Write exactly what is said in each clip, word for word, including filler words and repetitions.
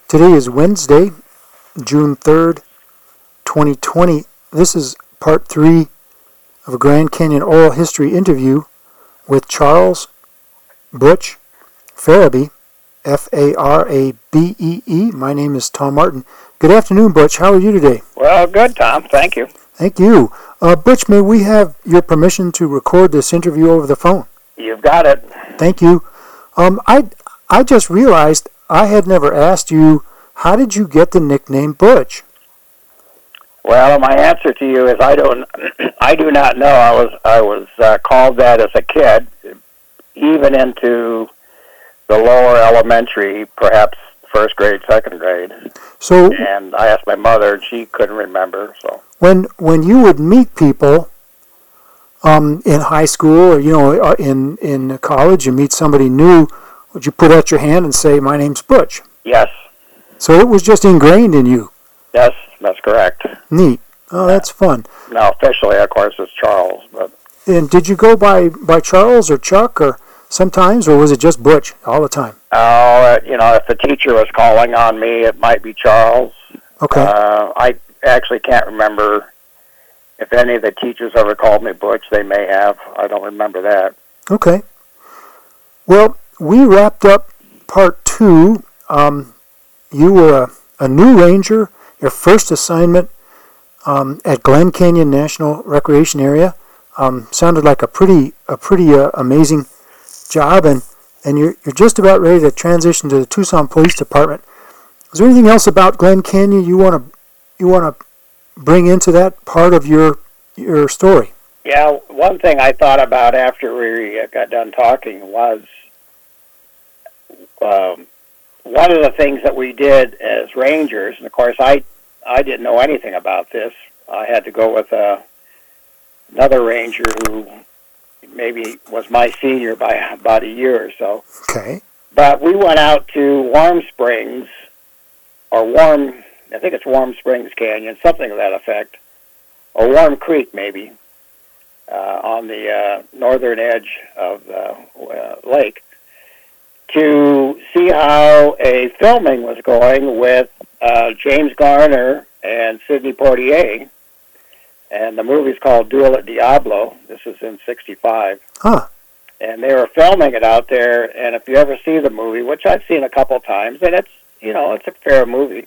Today is Wednesday, June third, twenty twenty. This is part three of a Grand Canyon oral history interview with Charles Butch Farabee, F A R A B E E. My name is Tom Martin. Good afternoon, Butch. How are you today? Well, good, Tom. Thank you. Thank you. Uh, Butch, may we have your permission to record this interview over the phone? You've got it. Thank you. Um, I, I just realized I had never asked you, how did you get the nickname Butch? Well, my answer to you is I don't. I do not know. I was I was uh, called that as a kid, even into the lower elementary, perhaps first grade, second grade. So, and I asked my mother, and she couldn't remember. So when when you would meet people, um, in high school or you know in in college, you meet somebody new, would you put out your hand and say, "My name's Butch"? Yes. So it was just ingrained in you. Yes, that's correct. Neat. Oh, that's fun. Now, officially, of course, it's Charles. But and did you go by by Charles or Chuck or sometimes, or was it just Butch all the time? Oh, uh, you know, if the teacher was calling on me, it might be Charles. Okay. Uh, I actually can't remember if any of the teachers ever called me Butch. They may have. I don't remember that. Okay. Well, we wrapped up part two. Um, you were a, a new ranger. Your first assignment um, at Glen Canyon National Recreation Area um, sounded like a pretty a pretty uh, amazing job, and, and you're you're just about ready to transition to the Tucson Police Department. Is there anything else about Glen Canyon you want to you want to bring into that part of your your story? Yeah, one thing I thought about after we got done talking was um, one of the things that we did as rangers, and of course I I didn't know anything about this. I had to go with uh, another ranger who maybe was my senior by about a year or so. Okay. But we went out to Warm Springs, or Warm, I think it's Warm Springs Canyon, something of that effect, or Warm Creek maybe, uh, on the uh, northern edge of the uh, lake, to see how a filming was going with uh, James Garner and Sidney Poitier, and the movie's called Duel at Diablo. This is in sixty-five. Huh. And they were filming it out there, and if you ever see the movie, which I've seen a couple times, and it's, you know, it's a fair movie,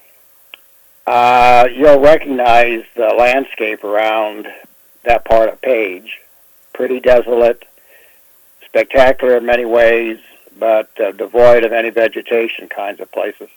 uh, you'll recognize the landscape around that part of Page. Pretty desolate, spectacular in many ways, but uh, devoid of any vegetation kinds of places.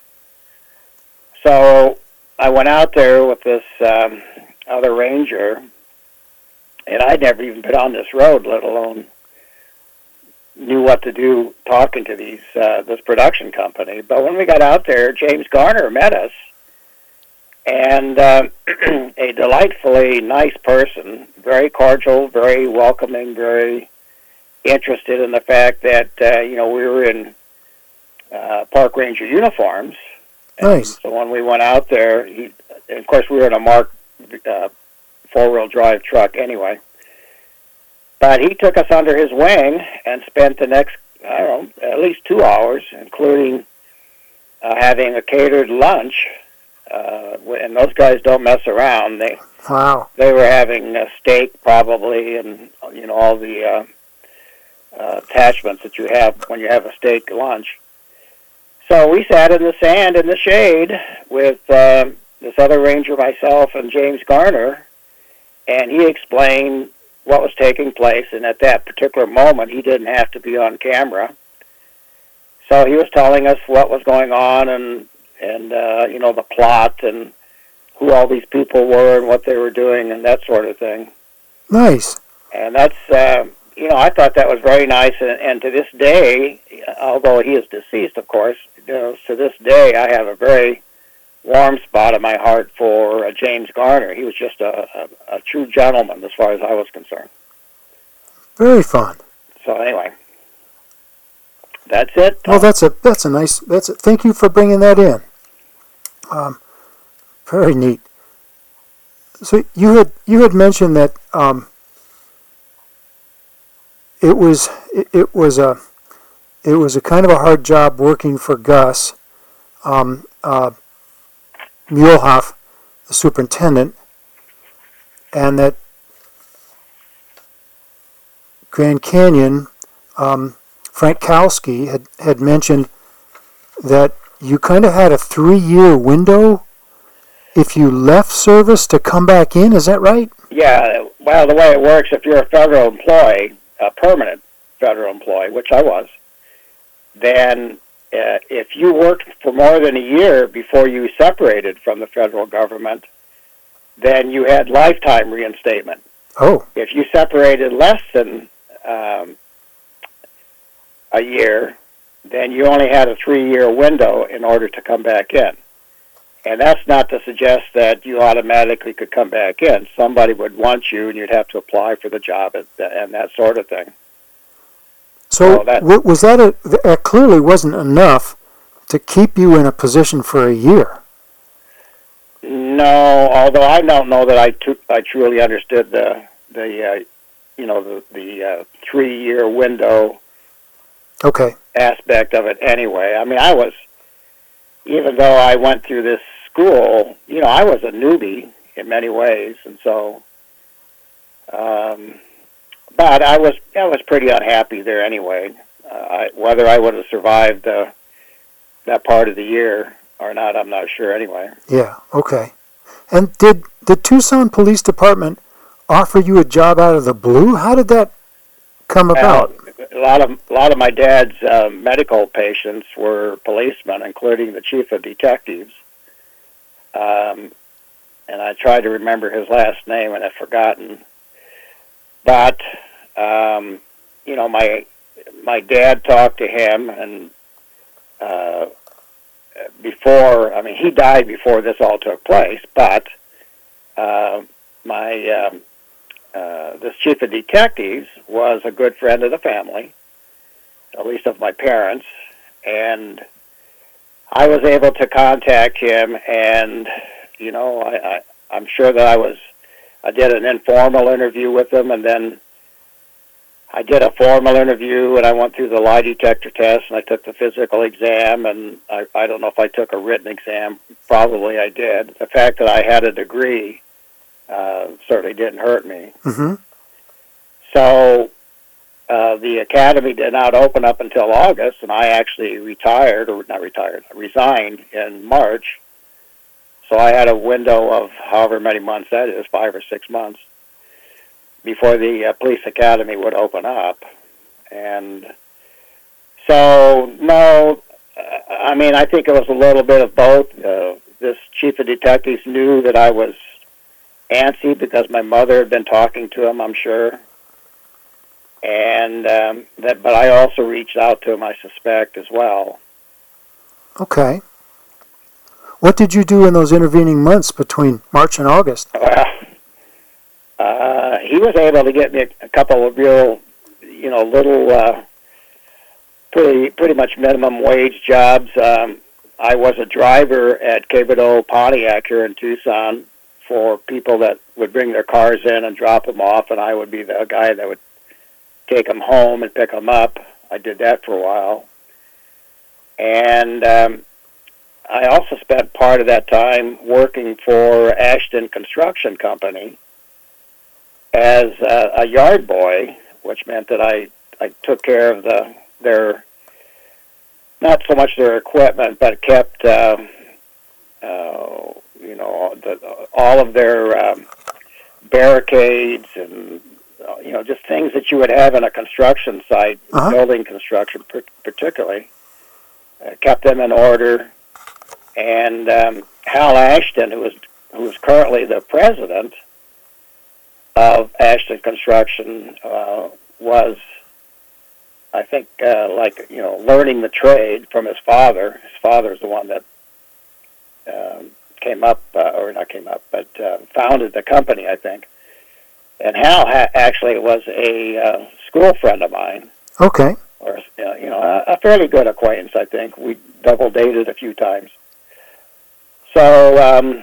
So I went out there with this um, other ranger, and I'd never even been on this road, let alone knew what to do talking to these uh, this production company. But when we got out there, James Garner met us, and uh, a delightfully nice person, very cordial, very welcoming, very interested in the fact that uh, you know we were in uh, park ranger uniforms. Nice. And so when we went out there, he, and of course we were in a marked uh, four-wheel drive truck anyway. But he took us under his wing and spent the next, I don't know, at least two hours, including uh, having a catered lunch. Uh, and those guys don't mess around. They Wow. they were having a steak probably, and you know all the uh, uh, attachments that you have when you have a steak lunch. So we sat in the sand in the shade with uh, this other ranger, myself, and James Garner, and he explained what was taking place, and at that particular moment, he didn't have to be on camera. So he was telling us what was going on, and, and uh, you know, the plot, and who all these people were, and what they were doing, and that sort of thing. Nice. And that's, uh, you know, I thought that was very nice, and, and to this day, although he is deceased, of course, you know, to this day, I have a very warm spot in my heart for uh, James Garner. He was just a, a, a true gentleman as far as I was concerned. Very fun. So anyway, that's it. Well, that's a that's a nice. That's a, thank you for bringing that in. Um, very neat. So you had you had mentioned that um, it was it, it was a it was a kind of a hard job working for Gus. um, uh, Muehlhoff, the superintendent, and that Grand Canyon, um, Frank Kalski had, had mentioned that you kind of had a three-year window if you left service to come back in. Is that right? Yeah, well, the way it works, if you're a federal employee, a permanent federal employee, which I was, then uh, if you worked for more than a year before you separated from the federal government, then you had lifetime reinstatement. Oh. If you separated less than um, a year, then you only had a three-year window in order to come back in. And that's not to suggest that you automatically could come back in. Somebody would want you, and you'd have to apply for the job and, and that sort of thing. So, so that, w- was that a, that clearly wasn't enough to keep you in a position for a year? No, although I don't know that I, t- I truly understood the the uh, you know the the uh, three-year window. Okay. Aspect of it anyway. I mean, I was, even though I went through this school, you know, I was a newbie in many ways, and so, um, but I was I was pretty unhappy there anyway. Uh, I, whether I would have survived uh, that part of the year or not, I'm not sure anyway. Yeah, okay. And did the Tucson Police Department offer you a job out of the blue? How did that come about? Uh, a lot of a lot of my dad's uh, medical patients were policemen, including the chief of detectives. Um, and I tried to remember his last name, and I've forgotten. But um, you know, my my dad talked to him, and uh, before I mean, he died before this all took place. But uh, my um, Uh, this chief of detectives was a good friend of the family, at least of my parents, and I was able to contact him, and, you know, I, I, I'm sure that I was, I did an informal interview with him, and then I did a formal interview, and I went through the lie detector test, and I took the physical exam, and I, I don't know if I took a written exam. Probably I did. The fact that I had a degree uh, certainly didn't hurt me. Mm-hmm. So uh, the academy did not open up until August, and I actually retired, or not retired, resigned in March. So I had a window of however many months that is, five or six months, before the uh, police academy would open up. And so, no, uh, I mean, I think it was a little bit of both. Uh, this chief of detectives knew that I was antsy because my mother had been talking to him, I'm sure. And um, that, but I also reached out to him, I suspect, as well. Okay. What did you do in those intervening months between March and August? Well, uh, he was able to get me a, a couple of real, you know, little, uh, pretty pretty much minimum wage jobs. Um, I was a driver at Quevedo Pontiac here in Tucson for people that would bring their cars in and drop them off, and I would be the guy that would take them home and pick them up. I did that for a while. And um, I also spent part of that time working for Ashton Construction Company as a, a yard boy, which meant that I, I took care of the their, not so much their equipment, but kept, uh, uh, you know, the, all of their um, barricades and, uh, you know, just things that you would have in a construction site, uh-huh. building construction particularly. Uh, kept them in order. And um, Hal Ashton, who was who is currently the president of Ashton Construction, uh, was, I think, uh, like, you know, learning the trade from his father. His father is the one that um, came up, uh, or not came up, but uh, founded the company, I think. And Hal ha- actually was a uh, school friend of mine. Okay. Or, uh, you know, a, a fairly good acquaintance, I think. We double dated a few times. So um,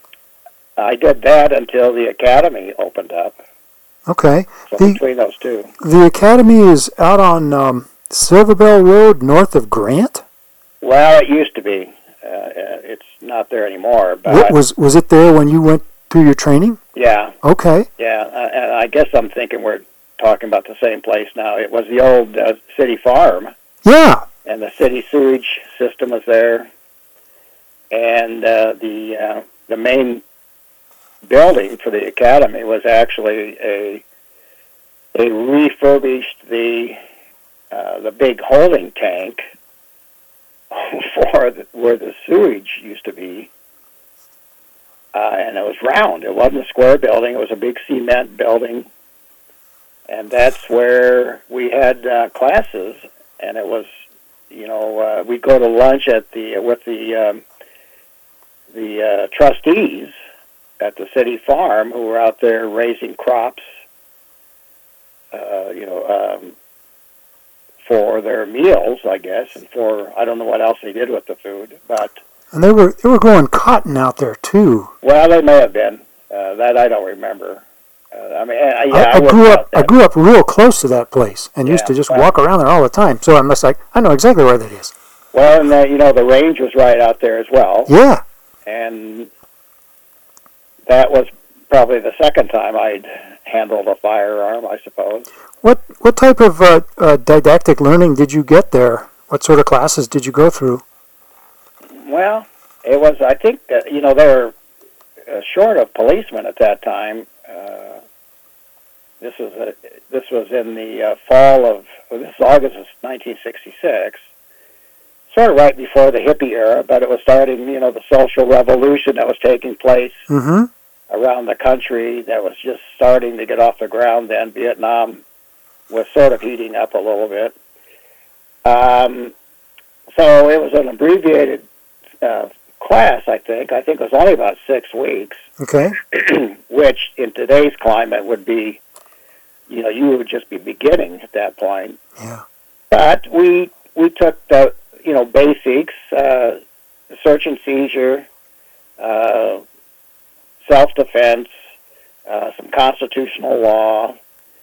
I did that until the academy opened up. Okay. So the, between those two. The academy is out on um, Silver Bell Road, north of Grant? Well, it used to be. Uh, it's not there anymore. But What, was was it there when you went through your training? yeah, Okay. yeah, uh, and I guess I'm thinking we're talking about the same place now. It was the old uh, city farm, Yeah. and the city sewage system was there, and uh, the uh, the main building for the academy was actually a they refurbished the uh, the big holding tank for the, where the sewage used to be, uh, and it was round. It wasn't a square building; it was a big cement building, and that's where we had uh, classes. And it was, you know, uh, we'd go to lunch at the with the um, the uh, trustees at the city farm who were out there raising crops, uh, you know, um, for their meals, I guess, and for, I don't know what else they did with the food, but... And they were they were growing cotton out there too. Well, they may have been. Uh, that I don't remember. Uh, I mean, uh, yeah, I, I, I grew up that. I grew up real close to that place and used Yeah, to just well- walk around there all the time. So I'm just like, I know exactly where that is. Well, and, uh, you know, the range was right out there as well, Yeah. and that was probably the second time I'd handled a firearm, I suppose. What what type of uh, uh, didactic learning did you get there? What sort of classes did you go through? Well, it was, I think, that, you know, they were uh, short of policemen at that time. Uh, this was a, this was in the uh, fall of, well, this is August of nineteen sixty-six, sort of right before the hippie era, but it was starting, you know, the social revolution that was taking place Mm-hmm. around the country that was just starting to get off the ground then. Vietnam was sort of heating up a little bit. Um, so it was an abbreviated uh, class, I think. I think it was only about six weeks, Okay. which in today's climate would be, you know, you would just be beginning at that point. Yeah. But we we took the, you know, basics, uh, search and seizure, uh, self-defense, uh, some constitutional law,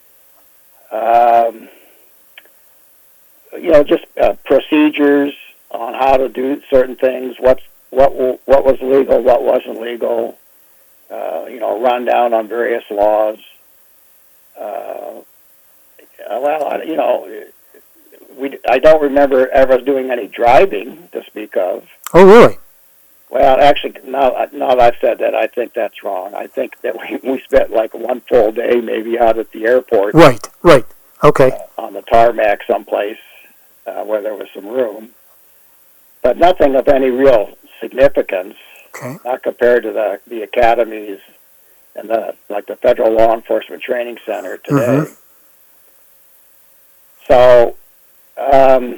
um, you know, just uh, procedures on how to do certain things, what's, what w- what was legal, what wasn't legal, uh, you know, rundown on various laws. Uh, well, I, you know, we, I don't remember ever doing any driving to speak of. Oh, really? Well, actually, now, now that I've said that, I think that's wrong. I think that we, we spent like one full day maybe out at the airport Right. Right. Okay. uh, on the tarmac someplace uh, where there was some room. But nothing of any real significance, Okay. not compared to the, the academies and the, like the Federal Law Enforcement Training Center today. Mhm. So, um,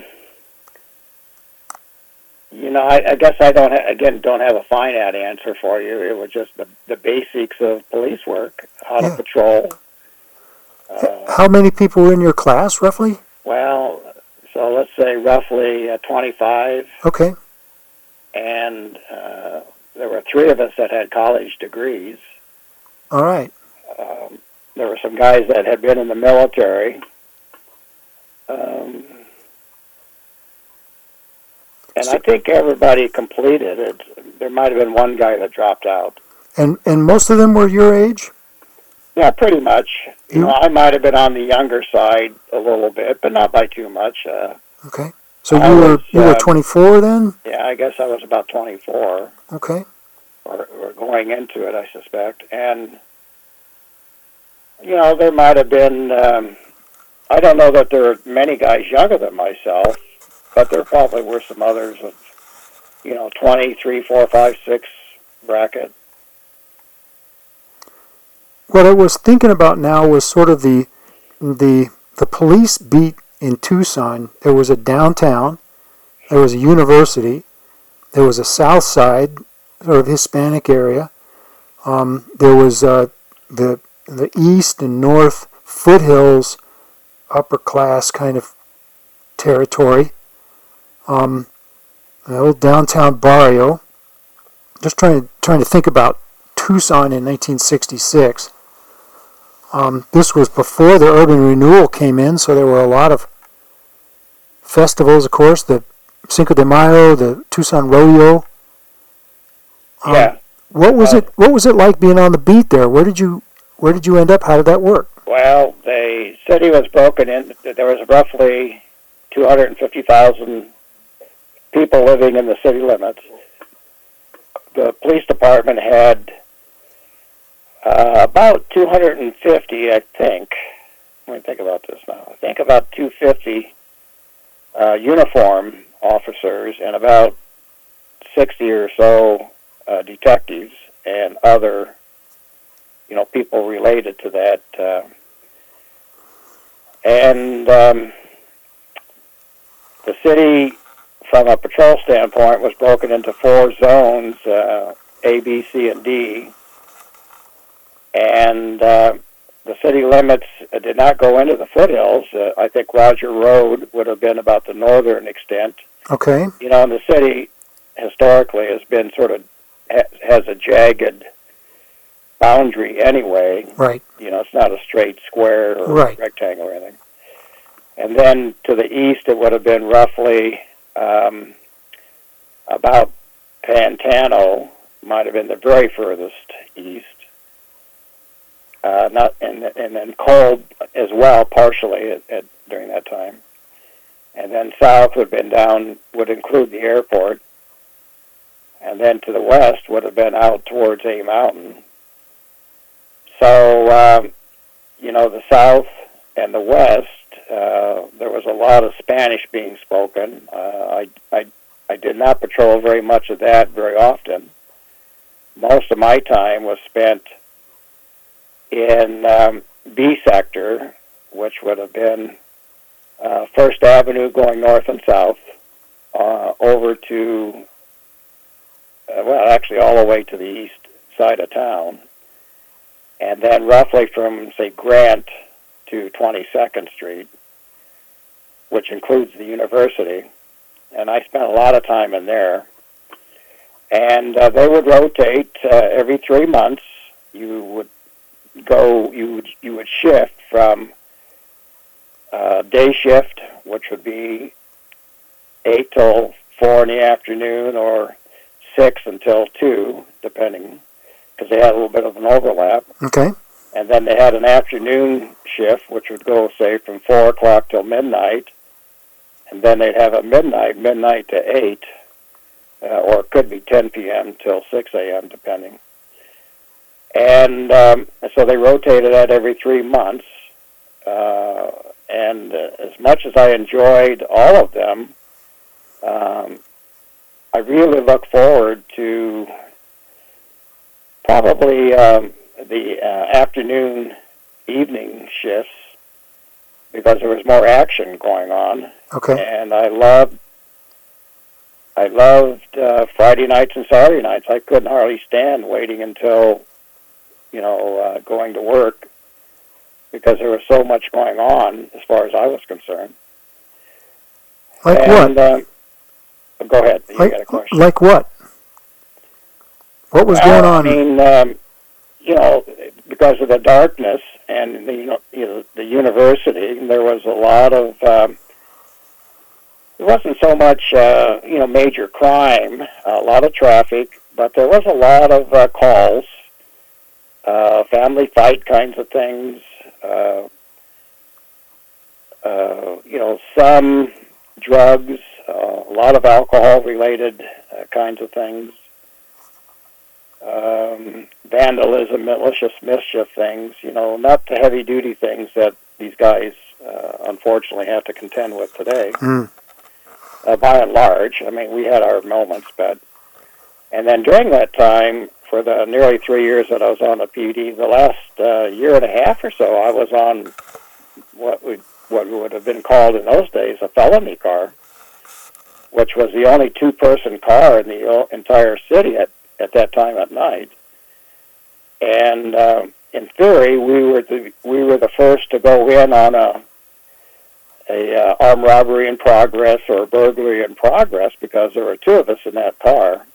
you know, I, I guess I don't, ha- again, don't have a finite answer for you. It was just the, the basics of police work, how Yeah. to patrol. Uh, How many people were in your class, roughly? well, so let's say roughly uh, twenty-five, Okay. and uh, there were three of us that had college degrees. All right. Um, there were some guys that had been in the military. Um, and I think everybody completed it. There might have been one guy that dropped out. And and most of them were your age? Yeah, pretty much. You You- know, I might have been on the younger side a little bit, but not by too much. Uh, Okay. So I you were was, you were uh, twenty-four then? yeah, I guess I was about twenty-four, Okay. or, or going into it, I suspect. And, you know, there might have been, um, I don't know that there were many guys younger than myself, but there probably were some others of, you know, twenty, three, four, five, six bracket. What I was thinking about now was sort of the the the police beat in Tucson. There was a downtown, there was a university, there was a south side, sort of Hispanic area. Um, there was uh, the the east and north foothills, upper class kind of territory. Um, the old downtown barrio. Just trying to trying to think about Tucson in nineteen sixty-six. Um, this was before the urban renewal came in, so there were a lot of festivals, of course, the Cinco de Mayo, the Tucson Rodeo, Um, yeah. What was Uh, it? What was it like being on the beat there? Where did you Where did you end up? How did that work? Well, the city was broken in. There was roughly two hundred fifty thousand people living in the city limits. The police department had uh, about two hundred fifty, I think. Let me think about this now. I think about two hundred fifty uh, uniform officers and about sixty or so uh, detectives and other, you know, people related to that. Uh, and um, the city, from a patrol standpoint, was broken into four zones, uh, A, B, C, and D. And uh, the city limits uh, did not go into the foothills. Uh, I think Roger Road would have been about the northern extent. Okay. You know, and the city historically has been sort of, ha- has a jagged boundary anyway. Right. You know, it's not a straight square or Right. rectangle or anything. And then to the east, it would have been roughly um, about Pantano, might have been the very furthest east. Uh, not and and then cold as well, partially at, at, during that time. And then south would have been down, would include the airport. And then to the west would have been out towards A Mountain. So, um, you know, the south and the west, uh, there was a lot of Spanish being spoken. Uh, I, I, I did not patrol very much of that very often. Most of my time was spent in um, B sector, which would have been uh, First Avenue going north and south, uh, over to, uh, well, actually all the way to the east side of town. And then roughly from, say, Grant to twenty-second Street, which includes the university. And I spent a lot of time in there. And uh, they would rotate uh, every three months. You would go, you would, you would shift from uh, day shift, which would be eight till four in the afternoon, or six until two, depending, because they had a little bit of an overlap. Okay. And then they had an afternoon shift, which would go, say, from four o'clock till midnight. And then they'd have a midnight, midnight to eight, uh, or it could be ten p.m. till six a.m., depending. And um, so they rotated that every three months. Uh, and uh, as much as I enjoyed all of them, um, I really look forward to probably um, the uh, afternoon, evening shifts, because there was more action going on. Okay. And I loved, I loved uh, Friday nights and Saturday nights. I couldn't hardly stand waiting until, you know, uh, going to work, because there was so much going on as far as I was concerned. Like and, what? Um, go ahead. You like, got a question? Like what? What was well, going on? I mean, um, you know, because of the darkness and the, you know, you know, the university, there was a lot of, um, it wasn't so much, uh, you know, major crime, a lot of traffic, but there was a lot of uh, calls, uh, family fight kinds of things, uh, uh, you know, some drugs, uh, a lot of alcohol-related uh, kinds of things. Um, vandalism, malicious mischief things, you know, not the heavy-duty things that these guys, uh, unfortunately, have to contend with today. Mm. Uh, by and large, I mean, we had our moments, but... And then during that time, for the nearly three years that I was on the P D, the last uh, year and a half or so, I was on what would, what would have been called in those days a felony car, which was the only two-person car in the entire city at at that time at night. And uh, in theory, we were the we were the first to go in on a a uh, armed robbery in progress or a burglary in progress, because there were two of us in that car.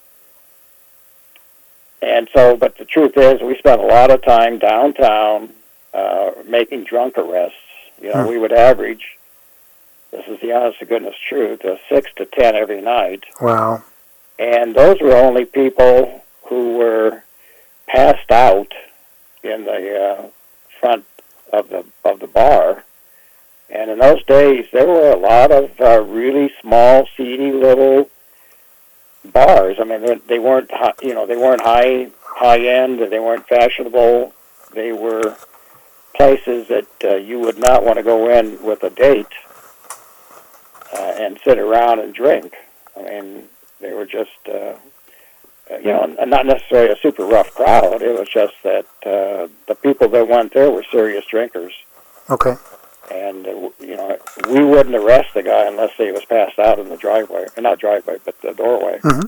And so, but the truth is, we spent a lot of time downtown uh, making drunk arrests. You know, Hmm. we would average, this is the honest to goodness truth, uh, six to ten every night. Wow. And those were only people who were passed out in the uh, front of the of the bar. And in those days, there were a lot of uh, really small, seedy little bars. I mean, they, they weren't, hi- you know, they weren't high high end. They weren't fashionable. They were places that uh, you would not want to go in with a date uh, and sit around and drink. I mean, they were just, uh, you know, not necessarily a super rough crowd. It was just that uh, the people that went there were serious drinkers. Okay. And, uh, you know, we wouldn't arrest the guy unless he was passed out in the driveway. Or not driveway, but the doorway. Mm-hmm.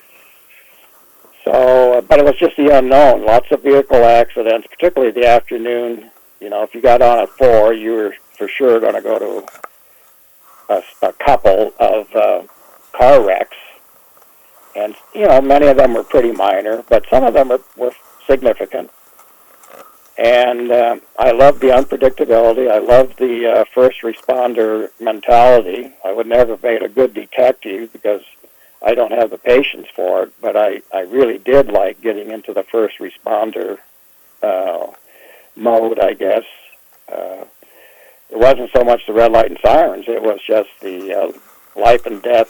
So, uh, but it was just the unknown. Lots of vehicle accidents, particularly the afternoon. You know, if you got on at four, you were for sure going to go to a, a couple of uh, car wrecks. And, you know, many of them were pretty minor, but some of them were, were significant. And uh, I love the unpredictability. I love the uh, first responder mentality. I would never have made a good detective because I don't have the patience for it, but I, I really did like getting into the first responder uh, mode, I guess. Uh, it wasn't so much the red light and sirens. It was just the uh, life and death,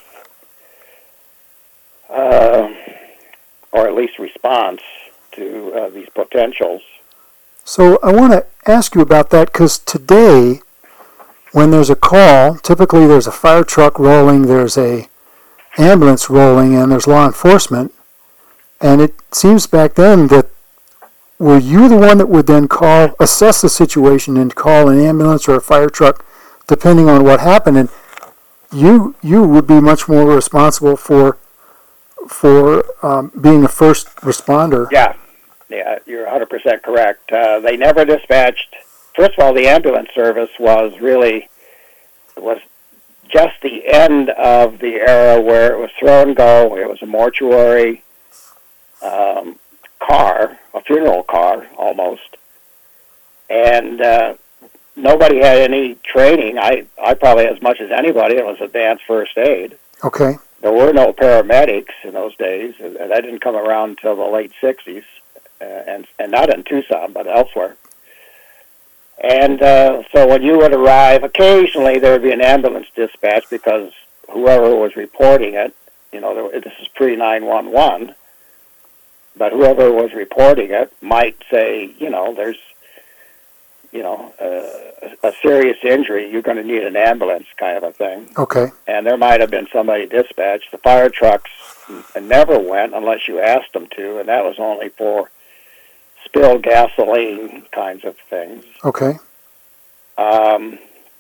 uh, or at least response to uh, these potentials. So I want to ask you about that because today, when there's a call, typically there's a fire truck rolling, there's a ambulance rolling, and there's law enforcement. And it seems back then that were you the one that would then call, assess the situation, and call an ambulance or a fire truck, depending on what happened, and you you would be much more responsible for for um, being a first responder. Yeah. Yeah, you're one hundred percent correct. Uh, they never dispatched. First of all, the ambulance service was really was just the end of the era where it was throw and go. It was a mortuary um, car, a funeral car almost, and uh, nobody had any training. I I probably as much as anybody. It was advanced first aid. Okay. There were no paramedics in those days, and that didn't come around until the late sixties. Uh, and and not in Tucson, but elsewhere. And uh, so when you would arrive, occasionally there would be an ambulance dispatch because whoever was reporting it, you know, there, this is pre nine one one, but whoever was reporting it might say, you know, there's, you know, uh, a serious injury, you're going to need an ambulance kind of a thing. Okay. And there might have been somebody dispatched. The fire trucks never went unless you asked them to, and that was only for spilled gasoline kinds of things. Okay. Um,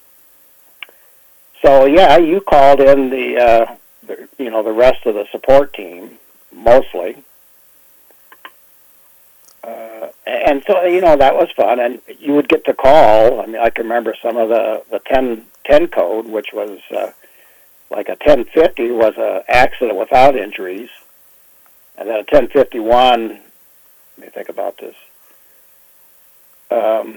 so yeah, you called in the, uh, the, you know, the rest of the support team mostly, uh, and so you know that was fun. And you would get the call. I mean, I can remember some of the the ten ten code, which was uh, like a ten fifty was a accident without injuries, and then a ten fifty-one. Let me think about this. Um,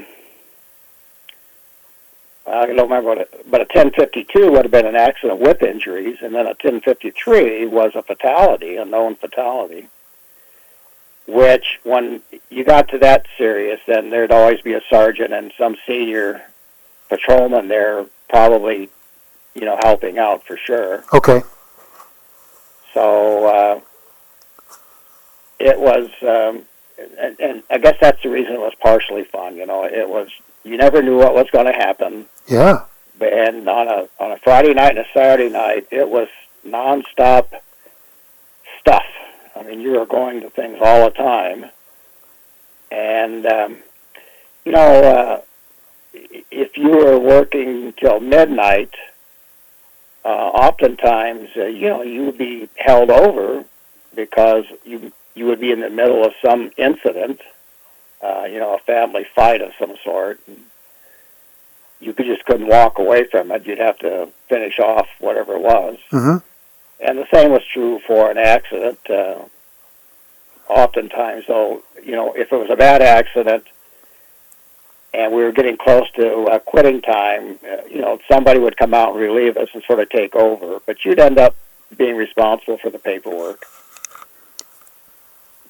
I don't remember what it, but a ten fifty-two would have been an accident with injuries, and then a ten fifty-three was a fatality, a known fatality, which when you got to that serious, then there'd always be a sergeant and some senior patrolman there probably, you know, helping out for sure. Okay. So uh, it was... Um, And, and I guess that's the reason it was partially fun. You know, it was you never knew what was going to happen. Yeah. And on a on a Friday night and a Saturday night, it was nonstop stuff. I mean, you were going to things all the time, and um, you know, uh, if you were working till midnight, uh, oftentimes uh, you know you would be held over because you. You would be in the middle of some incident, uh, you know, a family fight of some sort. And you could just couldn't walk away from it. You'd have to finish off whatever it was. Mm-hmm. And the same was true for an accident. Uh, oftentimes, though, you know, if it was a bad accident and we were getting close to uh, quitting time, uh, you know, somebody would come out and relieve us and sort of take over. But you'd end up being responsible for the paperwork.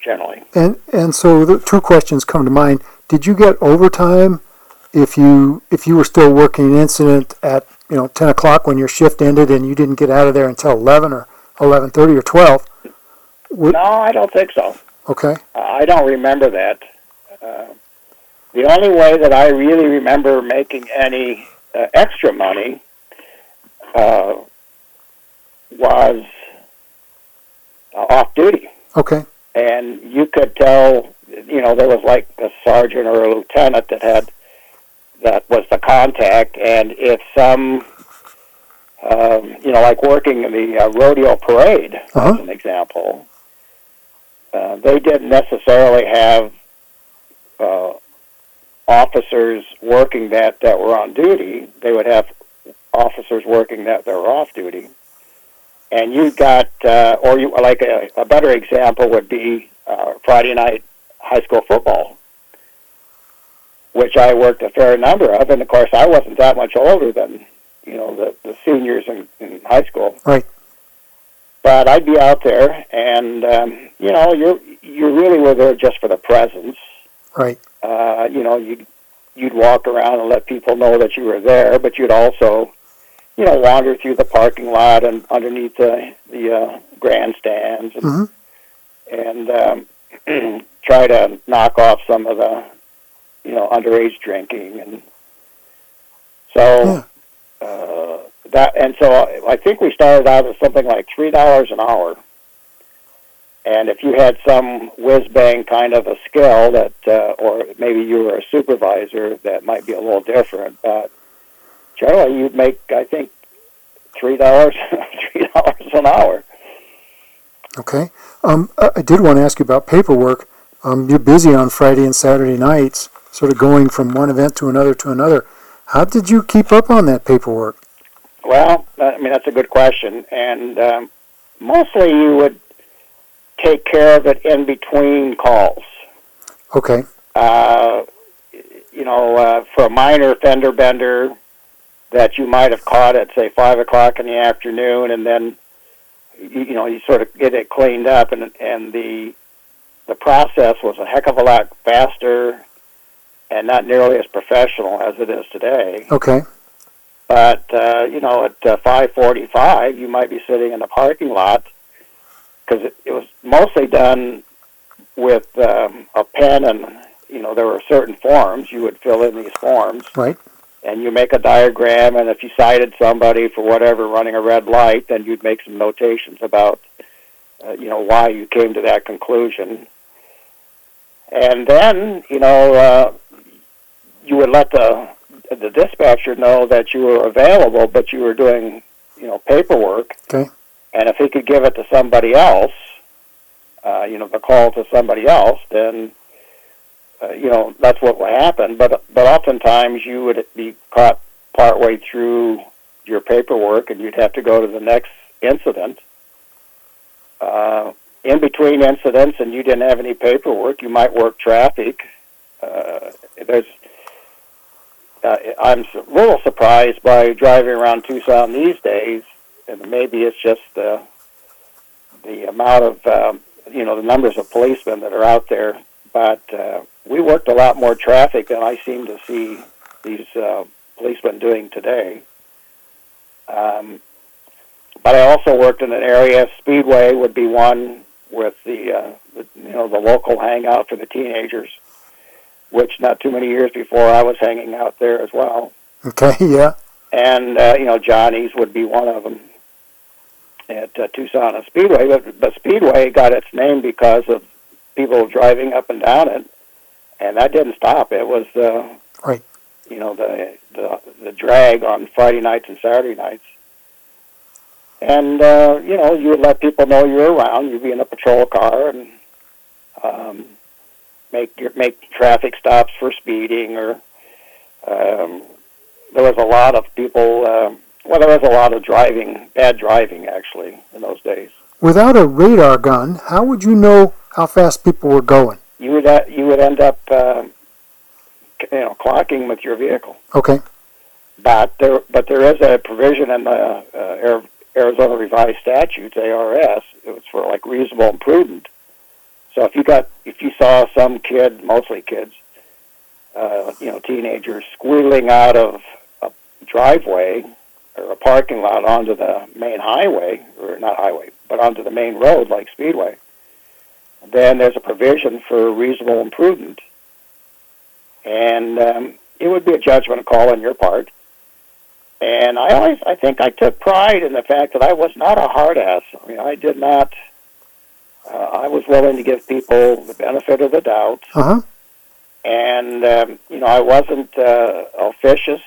generally. And and so the two questions come to mind. Did you get overtime if you if you were still working an incident at you know ten o'clock when your shift ended and you didn't get out of there until eleven or eleven thirty or twelve? Would, No, I don't think so. okay. Uh, I don't remember that. Uh, the only way that I really remember making any uh, extra money uh, was uh, off duty. Okay. And you could tell, you know, there was like a sergeant or a lieutenant that had, that was the contact, and if some, um, you know, like working in the uh, rodeo parade, Uh-huh. as an example, uh, they didn't necessarily have uh, officers working that that were on duty. They would have officers working that that were off duty. And you got, uh, or you like a, a better example would be uh, Friday night high school football, which I worked a fair number of. And of course, I wasn't that much older than you know the, the seniors in, in high school. Right. But I'd be out there, and um, you know, you you really were there just for the presence. Right. Uh, you know, you you'd walk around and let people know that you were there, but you'd also you know, wander through the parking lot and underneath the the uh, grandstands, and, Mm-hmm. and um, try to knock off some of the, you know, underage drinking, and so Yeah. uh, that. And so I think we started out at something like three dollars an hour, and if you had some whiz bang kind of a skill that, uh, or maybe you were a supervisor, that might be a little different, but generally, you'd make, I think, three dollars, three dollars an hour. Okay. Um, I I did want to ask you about paperwork. Um, you're busy on Friday and Saturday nights, sort of going from one event to another to another. How did you keep up on that paperwork? Well, I mean, that's a good question. And um, mostly you would take care of it in between calls. Okay. Uh, you know, uh, for a minor fender bender that you might have caught at, say, five o'clock in the afternoon, and then, you, you know, you sort of get it cleaned up, and and the the process was a heck of a lot faster and not nearly as professional as it is today. Okay. But, uh, you know, at uh, five forty-five, you might be sitting in the parking lot, because it, it was mostly done with um, a pen, and, you know, there were certain forms. You would fill in these forms. Right. And you make a diagram, and if you cited somebody for whatever running a red light, then you'd make some notations about, uh, you know, why you came to that conclusion. And then, you know, uh, you would let the the dispatcher know that you were available, but you were doing, you know, paperwork. Okay. And if he could give it to somebody else, uh, you know, the call to somebody else, then, uh, you know, that's what would happen. But but oftentimes you would be caught partway through your paperwork, and you'd have to go to the next incident. Uh, in between incidents, and you didn't have any paperwork, you might work traffic. Uh, there's Uh, I'm a little surprised by driving around Tucson these days, and maybe it's just the the amount of um, you know the numbers of policemen that are out there. But uh, we worked a lot more traffic than I seem to see these uh, policemen doing today. Um, but I also worked in an area. Speedway would be one with the, uh, the you know the local hangout for the teenagers, which not too many years before I was hanging out there as well. Okay, yeah. And, uh, you know, Johnny's would be one of them at uh, Tucson and Speedway. But, but Speedway got its name because of people driving up and down it, and that didn't stop. It was, uh, right. you know, the, the the drag on Friday nights and Saturday nights. And, uh, you know, you would let people know you're around. You'd be in a patrol car and... Um, make your, make traffic stops for speeding, or um, there was a lot of people, uh, well, there was a lot of driving, bad driving, actually, in those days. Without a radar gun, how would you know how fast people were going? You would uh, you would end up, uh, you know, clocking with your vehicle. Okay. But there, but there is a provision in the uh, Arizona Revised Statutes, A R S. It was for like reasonable and prudent. So if you got, if you saw some kid, mostly kids, uh, you know, teenagers squealing out of a driveway or a parking lot onto the main highway, or not highway, but onto the main road like Speedway, then there's a provision for reasonable imprudent. And um, it would be a judgment call on your part. And I always, I think I took pride in the fact that I was not a hard ass. I mean, I did not, uh, I was willing to give people the benefit of the doubt. Uh-huh. And, um, you know, I wasn't uh, officious.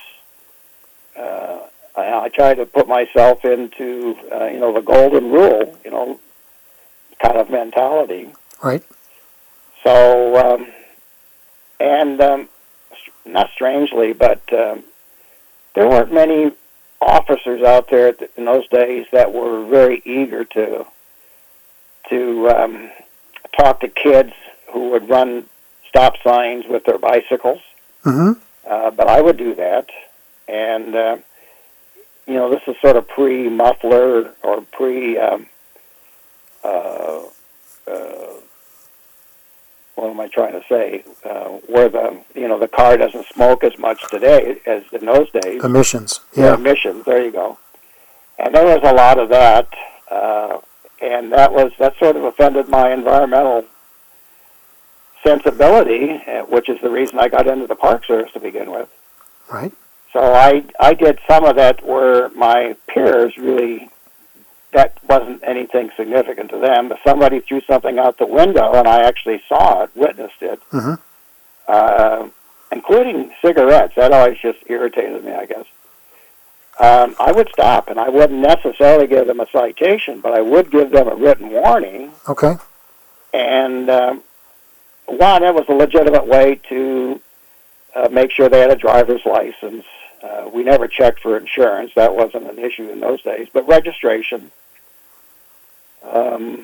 Uh, I, I tried to put myself into, uh, you know, the golden rule, you know, kind of mentality. Right. So, um, and um, not strangely, but um, there weren't many officers out there in those days that were very eager to to um, talk to kids who would run stop signs with their bicycles. Mm-hmm. Uh, but I would do that, and uh, you know, this is sort of pre-muffler or pre. Um, uh, uh, what am I trying to say? Uh, where the you know the car doesn't smoke as much today as in those days. Emissions. Yeah, Yeah. emissions. There you go. And there was a lot of that, uh, and that was that sort of offended my environmental sensibility, uh, which is the reason I got into the Park Service to begin with. Right. So I I did some of that where my peers really, that wasn't anything significant to them, but somebody threw something out the window and I actually saw it, witnessed it, Mm-hmm. uh, including cigarettes. That always just irritated me, I guess. Um, I would stop, and I wouldn't necessarily give them a citation, but I would give them a written warning. Okay. And um, one, it was a legitimate way to uh, make sure they had a driver's license. Uh, we never checked for insurance. That wasn't an issue in those days. But registration. Um,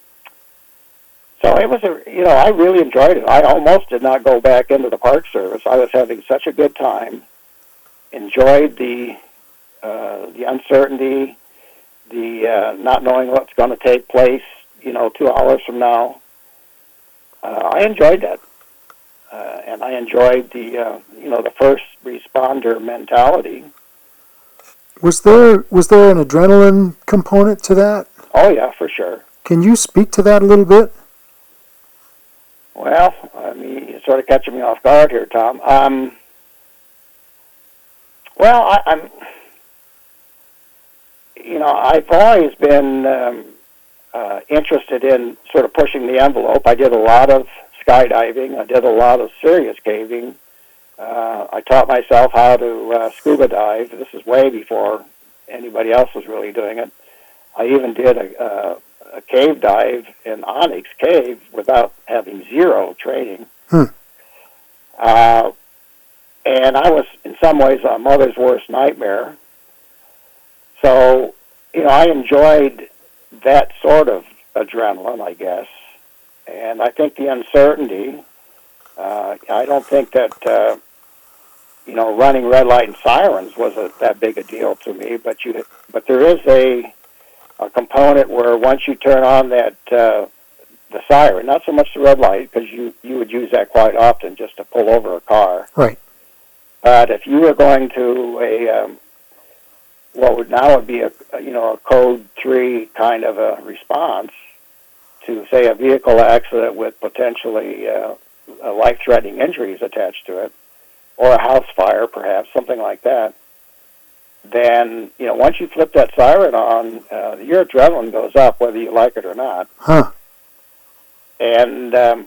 so it was a, you know, I really enjoyed it. I almost did not go back into the Park Service. I was having such a good time. Enjoyed the uh, the uncertainty, the uh, not knowing what's going to take place, you know, two hours from now. Uh, I enjoyed that. Uh, and I enjoyed the, uh, you know, the first responder mentality. Was there was there an adrenaline component to that? Oh, yeah, for sure. Can you speak to that a little bit? Well, I mean, you're sort of catching me off guard here, Tom. Um, well, I, I'm, you know, I've always been um, uh, interested in sort of pushing the envelope. I did a lot of skydiving. I did a lot of serious caving. Uh, I taught myself how to uh, scuba dive. This is way before anybody else was really doing it. I even did a, uh, a cave dive in Onyx Cave without having zero training. Hmm. Uh, and I was, in some ways, a mother's worst nightmare. So, you know, I enjoyed that sort of adrenaline, I guess. And I think the uncertainty, uh, I don't think that, uh, you know, running red light and sirens was a, that big a deal to me. But you, but there is a, a component where once you turn on that, uh, the siren, not so much the red light, because you, you would use that quite often just to pull over a car. Right. But if you were going to a, um, what would now would be a, a, you know, a code three kind of a response, to, say, a vehicle accident with potentially uh, uh, life-threatening injuries attached to it, or a house fire, perhaps, something like that, then, you know, once you flip that siren on, uh, your adrenaline goes up, whether you like it or not. Huh. And um,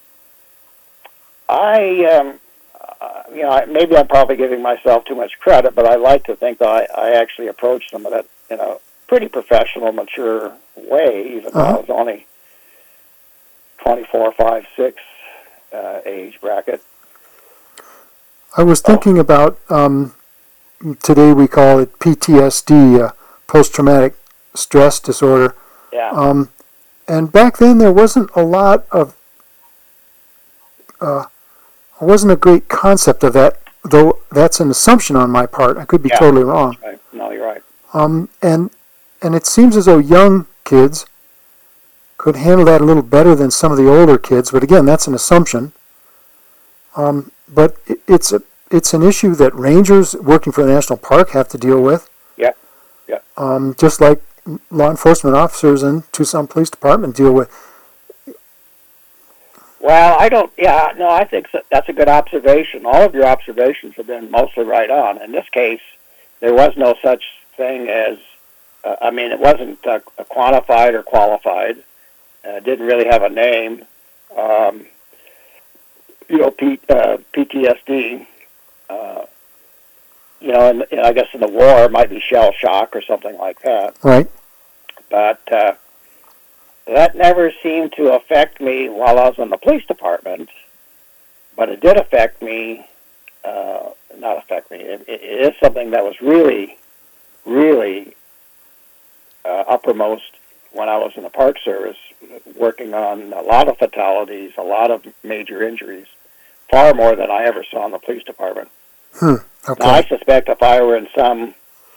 I, um, uh, you know, maybe I'm probably giving myself too much credit, but I like to think that I, I actually approached some of that in a pretty professional, mature way, even though Uh-huh. I was only twenty-four, five, six uh, age bracket. I was thinking about, um, today we call it P T S D, uh, post-traumatic stress disorder. Yeah. Um, and back then there wasn't a lot of, uh, wasn't a great concept of that, though that's an assumption on my part. I could be Yeah. totally wrong. That's right. No, you're right. Um, and and it seems as though young kids could handle that a little better than some of the older kids, but again, that's an assumption. Um, but it, it's a it's an issue that rangers working for the national park have to deal with. Yeah, yeah. Um, just like law enforcement officers in Tucson Police Department deal with. Well, I don't. Yeah, no, I think that's a good observation. All of your observations have been mostly right on. In this case, there was no such thing as. Uh, I mean, it wasn't uh, quantified or qualified. Uh, didn't really have a name. Um, you know, P, uh, P T S D. Uh, you know, and, and I guess in the war it might be shell shock or something like that. Right. But uh, that never seemed to affect me while I was in the police department. But it did affect me. Uh, not affect me. It, it is something that was really, really uh, uppermost when I was in the Park Service, working on a lot of fatalities, a lot of major injuries, far more than I ever saw in the police department. Hmm. Okay. Now, I suspect if I were in some,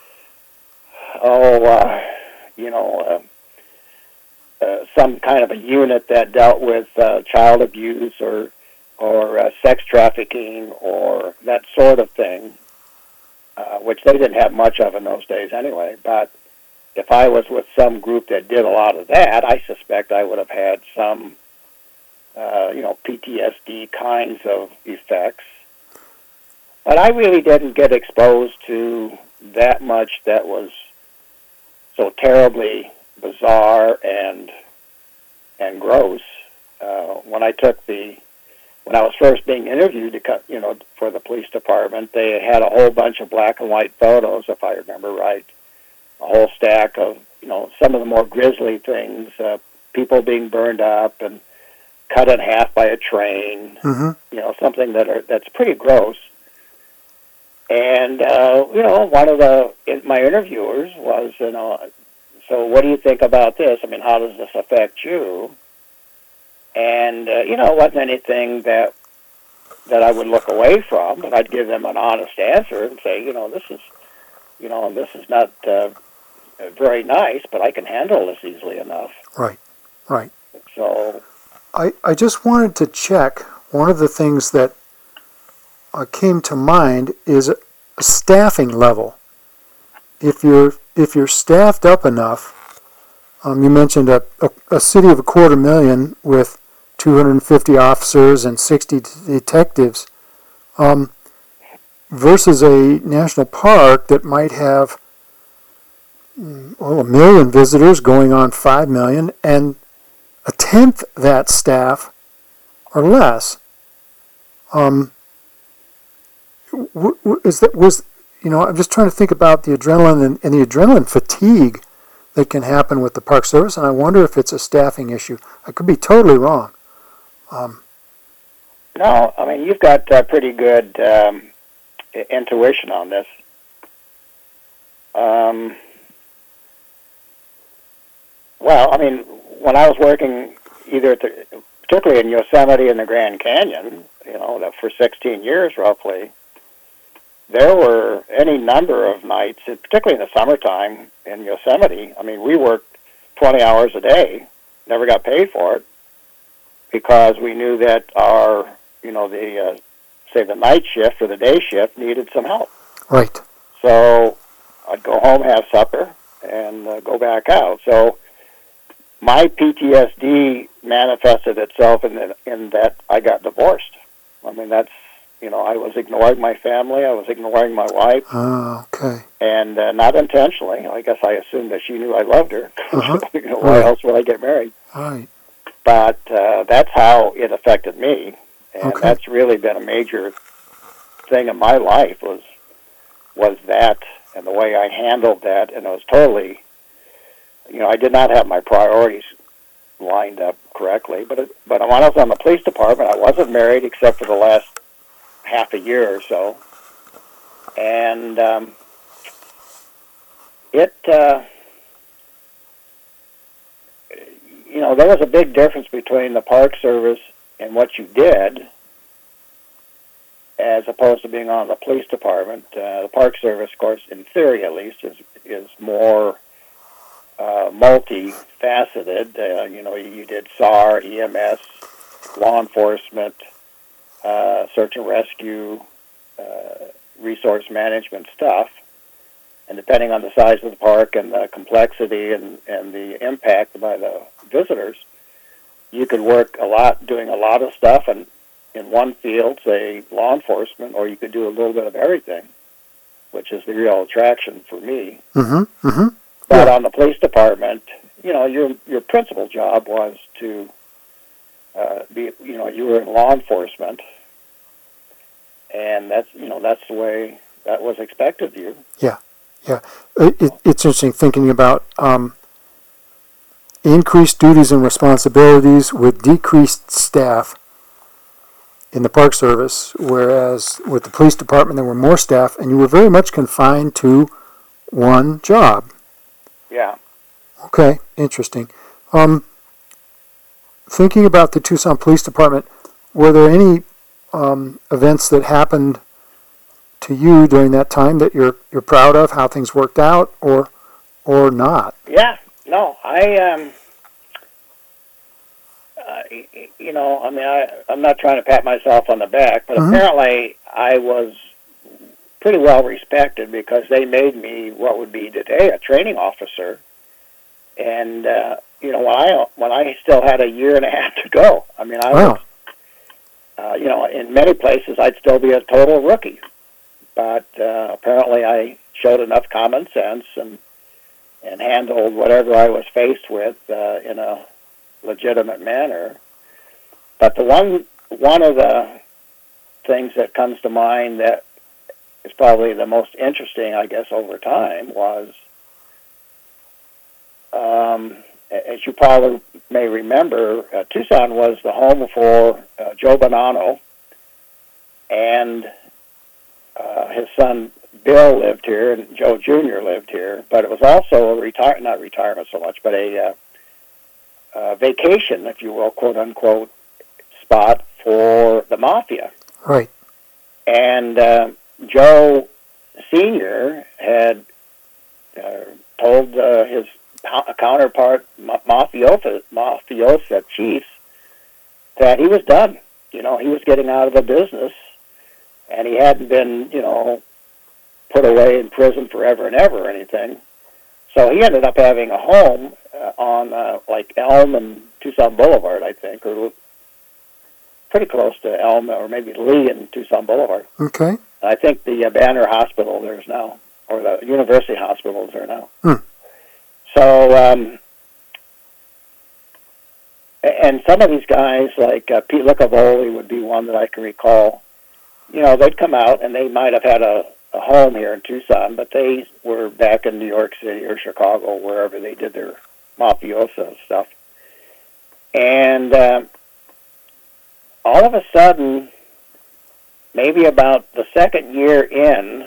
oh, uh, you know, uh, uh, some kind of a unit that dealt with uh, child abuse or or uh, sex trafficking or that sort of thing, uh, which they didn't have much of in those days anyway, but if I was with some group that did a lot of that, I suspect I would have had some, uh, you know, P T S D kinds of effects. But I really didn't get exposed to that much that was so terribly bizarre and and gross. Uh, when I took the, when I was first being interviewed to cut, you know, for the police department, they had a whole bunch of black and white photos, if I remember right. A whole stack of, you know, some of the more grisly things, uh, people being burned up and cut in half by a train, mm-hmm. you know, something that are, that's pretty gross. And, uh, you know, one of the, my interviewers was, you know, so what do you think about this? I mean, how does this affect you? And, uh, you know, it wasn't anything that that I would look away from, but I'd give them an honest answer and say, you know, this is, you know, this is not uh, very nice, but I can handle this easily enough. Right, right. So I, I just wanted to check, one of the things that uh, came to mind is a, a staffing level. If you're if you're staffed up enough, um, you mentioned a, a, a city of a quarter million with two hundred fifty officers and sixty detectives, um, versus a national park that might have well, a million visitors going on five million, and a tenth that staff or less. Um, w- w- is that was you know I'm just trying to think about the adrenaline and, and the adrenaline fatigue that can happen with the Park Service, and I wonder if it's a staffing issue. I could be totally wrong. Um, no, I mean, you've got uh, pretty good um, intuition on this. Um, well, I mean, when I was working either at the, particularly in Yosemite and the Grand Canyon, you know, for sixteen years roughly, there were any number of nights, particularly in the summertime in Yosemite. I mean, we worked twenty hours a day, never got paid for it, because we knew that our, you know, the, uh, say the night shift or the day shift needed some help. right. So I'd go home, have supper, and uh, go back out. So my P T S D manifested itself in, the, in that I got divorced. I mean, that's, you know, I was ignoring my family. I was ignoring my wife. Oh, okay. And uh, not intentionally. I guess I assumed that she knew I loved her. Uh-huh. You know, why Right. else would I get married? Right. But uh, that's how it affected me. And Okay. that's really been a major thing in my life was was that and the way I handled that. And it was totally, you know, I did not have my priorities lined up correctly. But it, but when I was on the police department, I wasn't married except for the last half a year or so. And um, it, uh, you know, there was a big difference between the Park Service and what you did as opposed to being on the police department. Uh, the Park Service, of course, in theory at least, is is more uh, multifaceted. Uh, you know, you did S A R, E M S, law enforcement, uh, search and rescue, uh, resource management stuff. And depending on the size of the park and the complexity and, and the impact by the visitors, you could work a lot, doing a lot of stuff and in one field, say law enforcement, or you could do a little bit of everything, which is the real attraction for me. Mm-hmm. Mm-hmm. But Yeah. on the police department, you know, your your principal job was to uh, be, you know, you were in law enforcement, and that's, you know, that's the way that was expected of you. Yeah. It, it, it's interesting thinking about um, increased duties and responsibilities with decreased staff in the Park Service, whereas with the police department there were more staff, and you were very much confined to one job. Yeah. Okay, interesting. Um, thinking about the Tucson Police Department, were there any um, events that happened to you during that time that you're you're proud of, how things worked out, or or not? Yeah. No, I um, uh, you know, I mean, I I'm not trying to pat myself on the back, but Mhm. apparently I was pretty well respected because they made me what would be today a training officer, and uh, you know, when I when I still had a year and a half to go, I mean, I Wow. was, uh, you know, in many places I'd still be a total rookie, but uh, apparently I showed enough common sense and and handled whatever I was faced with uh, in a legitimate manner. But the one one of the things that comes to mind that is probably the most interesting, I guess, over time was, um, as you probably may remember, uh, Tucson was the home for uh, Joe Bonanno, and uh, his son Bill lived here, and Joe Junior lived here. But it was also a retire not retirement so much, but a, uh, a vacation, if you will, quote unquote, spot for the mafia. Right. And uh, Joe Senior had uh, told uh, his po- counterpart, ma- mafiosa, mafiosa chiefs, that he was done. You know, he was getting out of the business, and he hadn't been, you know, put away in prison forever and ever or anything. So he ended up having a home uh, on, uh, like, Elm and Tucson Boulevard, I think, or pretty close to Elm, or maybe Lee and Tucson Boulevard. Okay. I think the uh, Banner Hospital there's now, or the University Hospital is there now. Hmm. So, um, and some of these guys, like uh, Pete Licavoli would be one that I can recall, you know, they'd come out and they might have had a, a home here in Tucson, but they were back in New York City or Chicago, wherever they did their mafiosa stuff. And uh, all of a sudden, maybe about the second year in,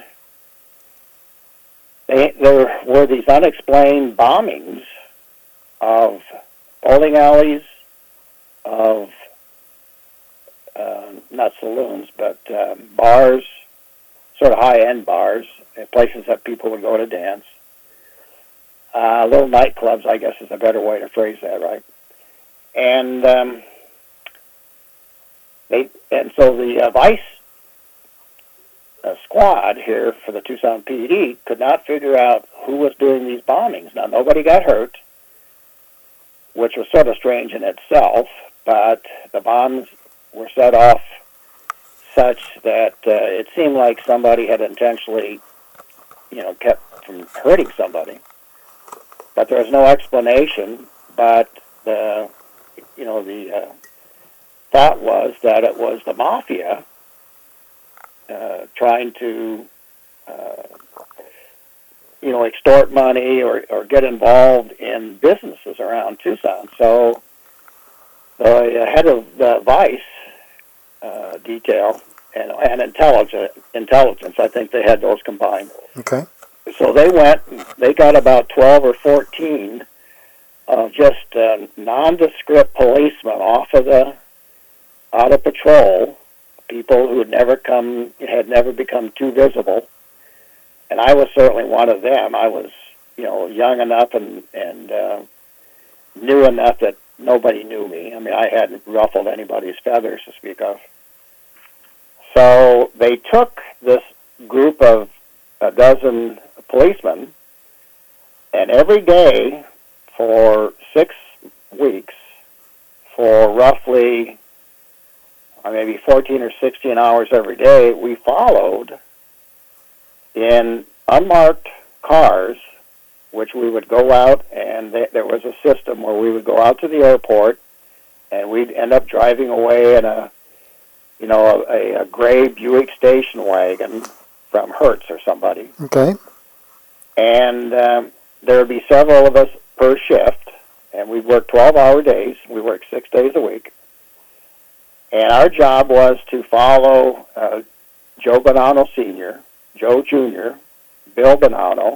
they, there were these unexplained bombings of bowling alleys, of uh, not saloons, but um, bars, sort of high-end bars, and places that people would go to dance. Uh, little nightclubs, I guess is a better way to phrase that, right? And um, they, and so the uh, vice uh, squad here for the Tucson P D could not figure out who was doing these bombings. Now, nobody got hurt, which was sort of strange in itself, but the bombs were set off such that uh, it seemed like somebody had intentionally, you know, kept from hurting somebody. But there was no explanation, but the, you know, the uh, thought was that it was the mafia uh, trying to, uh, you know, extort money or, or get involved in businesses around Tucson. So the head of the Vice uh, detail and, and intelligence, intelligence, I think they had those combined. Okay. So they went, they got about twelve or fourteen of just uh, nondescript policemen off of the, out of patrol, people who had never come, had never become too visible. And I was certainly one of them. I was you know, young enough and and uh, knew enough that nobody knew me. I mean, I hadn't ruffled anybody's feathers to speak of. So they took this group of a dozen policemen, and every day for six weeks, for roughly uh, maybe fourteen or sixteen hours every day, we followed in unmarked cars, which we would go out, and th- there was a system where we would go out to the airport, and we'd end up driving away in a, you know, a, a gray Buick station wagon from Hertz or somebody. Okay. And um, there would be several of us per shift, and we'd work twelve-hour days. We worked six days a week. And our job was to follow uh, Joe Bonanno Senior, Joe Junior, Bill Bonanno,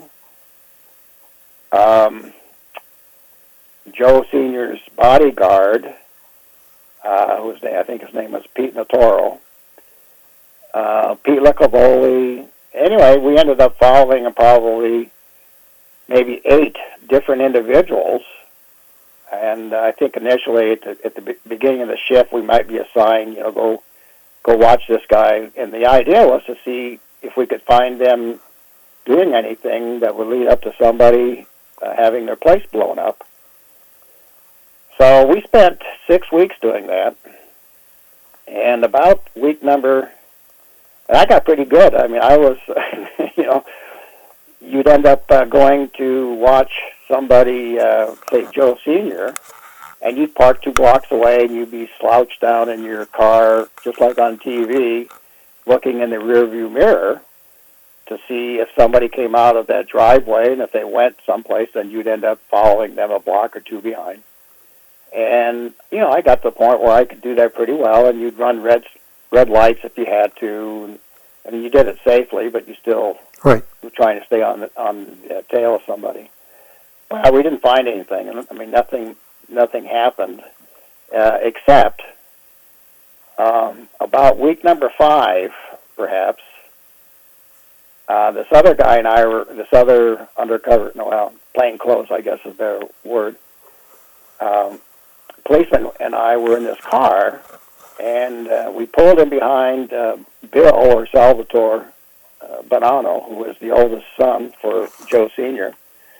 um, Joe Senior's bodyguard, uh, whose name, I think his name was Pete Natoro, uh, Pete Licavoli. Anyway, we ended up following probably maybe eight different individuals. And uh, I think initially at the, at the be- beginning of the shift, we might be assigned, you know, go go watch this guy. And the idea was to see if we could find them doing anything that would lead up to somebody uh, having their place blown up. So we spent six weeks doing that. And about week number, I got pretty good. I mean, I was, you know, you'd end up uh, going to watch somebody, uh, say Joe Senior, and you'd park two blocks away and you'd be slouched down in your car, just like on T V, looking in the rearview mirror to see if somebody came out of that driveway, and if they went someplace, then you'd end up following them a block or two behind. And, you know, I got to the point where I could do that pretty well, and you'd run red, red lights if you had to. I mean, you did it safely, but you still right. were trying to stay on the, on the tail of somebody. Well, we didn't find anything. I mean, nothing nothing happened, uh, except um, about week number five, perhaps, uh, this other guy and I were, this other undercover, no, well, plain clothes, I guess is their word, um, policeman and I were in this car, and uh, we pulled in behind uh, Bill, or Salvatore uh, Bonanno, who was the oldest son for Joe Senior,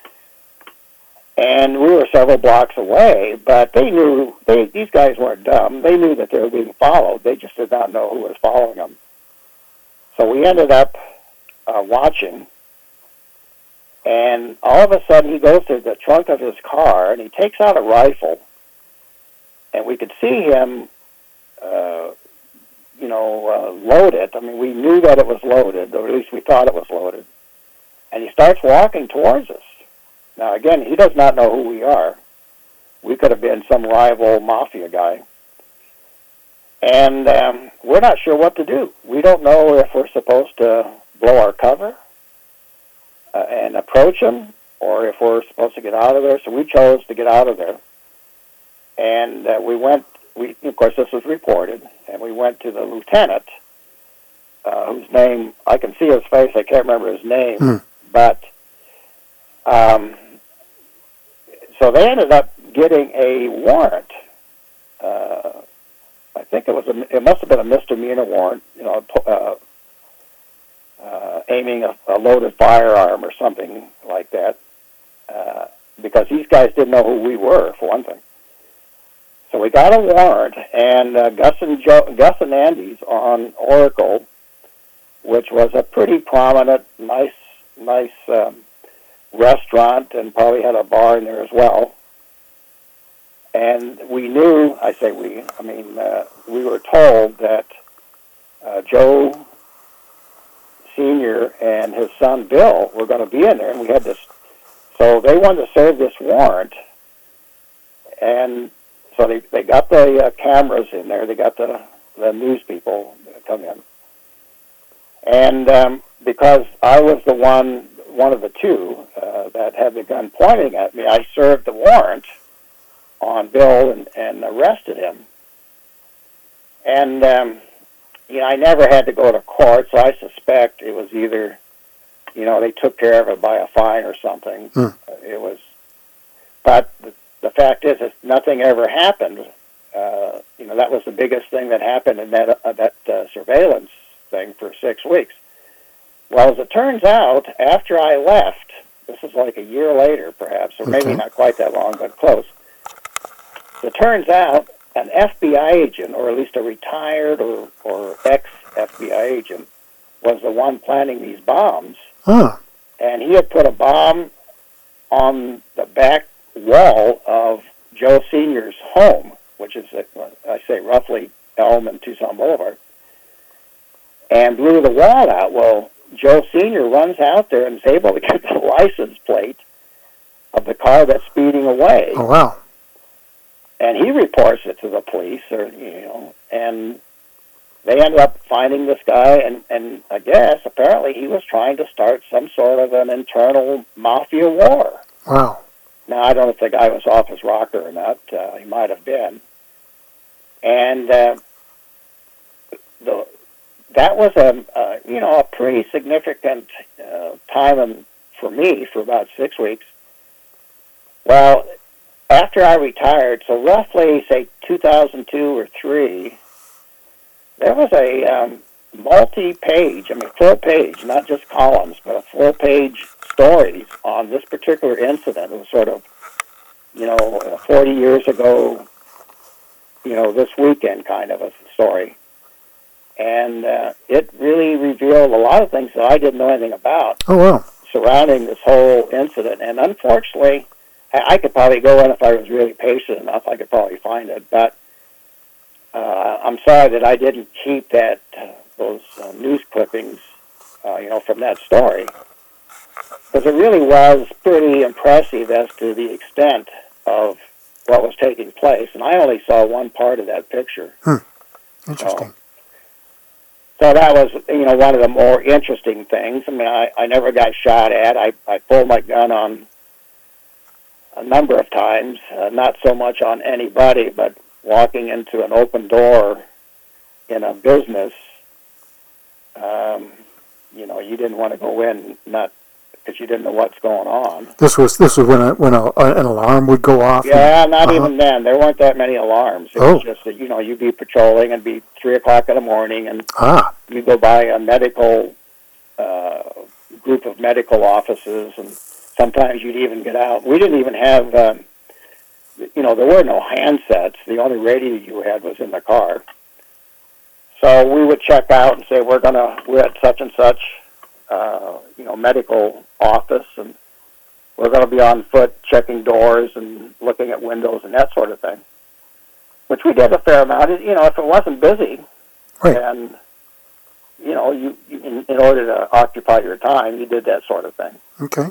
and we were several blocks away, but they knew, they, these guys weren't dumb. They knew that they were being followed. They just did not know who was following them. So we ended up uh, watching, and all of a sudden he goes to the trunk of his car, and he takes out a rifle, and we could see him, uh, you know, uh, load it. I mean, we knew that it was loaded, or at least we thought it was loaded. And he starts walking towards us. Now, again, he does not know who we are. We could have been some rival mafia guy. And um, we're not sure what to do. We don't know if we're supposed to blow our cover uh, and approach him, or if we're supposed to get out of there. So we chose to get out of there. And uh, we went, we, of course, this was reported, and we went to the lieutenant, uh, whose name, I can see his face, I can't remember his name, mm. but... Um, So they ended up getting a warrant. Uh, I think it was a, it must have been a misdemeanor warrant, you know, uh, uh, aiming a, a loaded firearm or something like that, uh, because these guys didn't know who we were, for one thing. So we got a warrant, and uh, Gus and Joe, Gus and Andy's on Oracle, which was a pretty prominent, nice, nice. Um, restaurant, and probably had a bar in there as well. And we knew, I say we, I mean, uh, we were told that uh, Joe Senior and his son Bill were going to be in there, and we had this, so they wanted to serve this warrant, and so they, they got the uh, cameras in there, they got the, the news people to come in. And um, because I was the one, one of the two uh, that had the gun pointing at me, I served the warrant on Bill and, and arrested him. And, um, you know, I never had to go to court, so I suspect it was either, you know, they took care of it by a fine or something. Hmm. It was, but the, the fact is, that nothing ever happened. Uh, you know, that was the biggest thing that happened in that uh, that uh, surveillance thing for six weeks. Well, as it turns out, after I left, this is like a year later, perhaps, or maybe Okay. not quite that long, but close. It turns out an F B I agent, or at least a retired or, or ex-F B I agent, was the one planning these bombs. Ah, And he had put a bomb on the back wall of Joe Senior's home, which is, at, I say, roughly Elm and Tucson Boulevard, and blew the wall out. Well, Joe Senior runs out there and is able to get the license plate of the car that's speeding away. oh wow. And he reports it to the police, or you know, and they ended up finding this guy, and, and I guess apparently he was trying to start some sort of an internal mafia war. Wow. Now, I don't know if the guy was off his rocker or not. Uh, he might have been. And uh, the that was a uh, you know a pretty significant uh, time in, for me for about six weeks. Well, after I retired, so roughly say two thousand two or three, there was a um, multi-page, I mean full page, not just columns, but a full page stories on this particular incident. It was sort of, you know, uh, forty years ago, you know, this weekend kind of a story. And uh, it really revealed a lot of things that I didn't know anything about Oh wow. surrounding this whole incident. And unfortunately, I, I could probably go in if I was really patient enough. I could probably find it. But uh, I'm sorry that I didn't keep that uh, those uh, news clippings, uh, you know, from that story. Because it really was pretty impressive as to the extent of what was taking place. And I only saw one part of that picture. Interesting. So, so that was, you know, one of the more interesting things. I mean, I, I never got shot at. I, I pulled my gun on a number of times, uh, not so much on anybody, but walking into an open door in a business, um, you know, you didn't want to go in, not because you didn't know what's going on. This was this was when a, when a, an alarm would go off. Yeah, and, not uh-huh. even then. There weren't that many alarms. It Oh. was just that, you know, you'd be patrolling and be three o'clock in the morning, and Ah, you go by a medical uh, group of medical offices, and sometimes you'd even get out. We didn't even have, um, you know, there were no handsets. The only radio you had was in the car. So we would check out and say, we're gonna, we're at such and such, uh, you know, medical office, and we're going to be on foot checking doors and looking at windows and that sort of thing, which we did a fair amount. You know, if it wasn't busy, right. and you know, you, you in, in order to occupy your time, you did that sort of thing. Okay.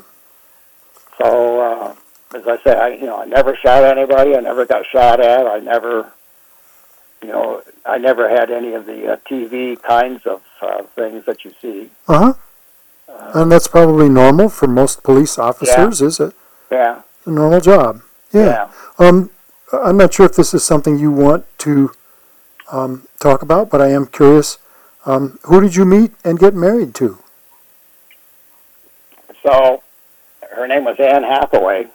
So, uh, as I say, I you know, I never shot at anybody. I never got shot at. I never, you know, I never had any of the uh, T V kinds of uh, things that you see. Uh huh. Uh, And that's probably normal for most police officers. Is it yeah. a normal job? Yeah. Yeah. Um, I'm not sure if this is something you want to um, talk about, but I am curious. Um, who did you meet and get married to? So, her name was Anne Hathaway,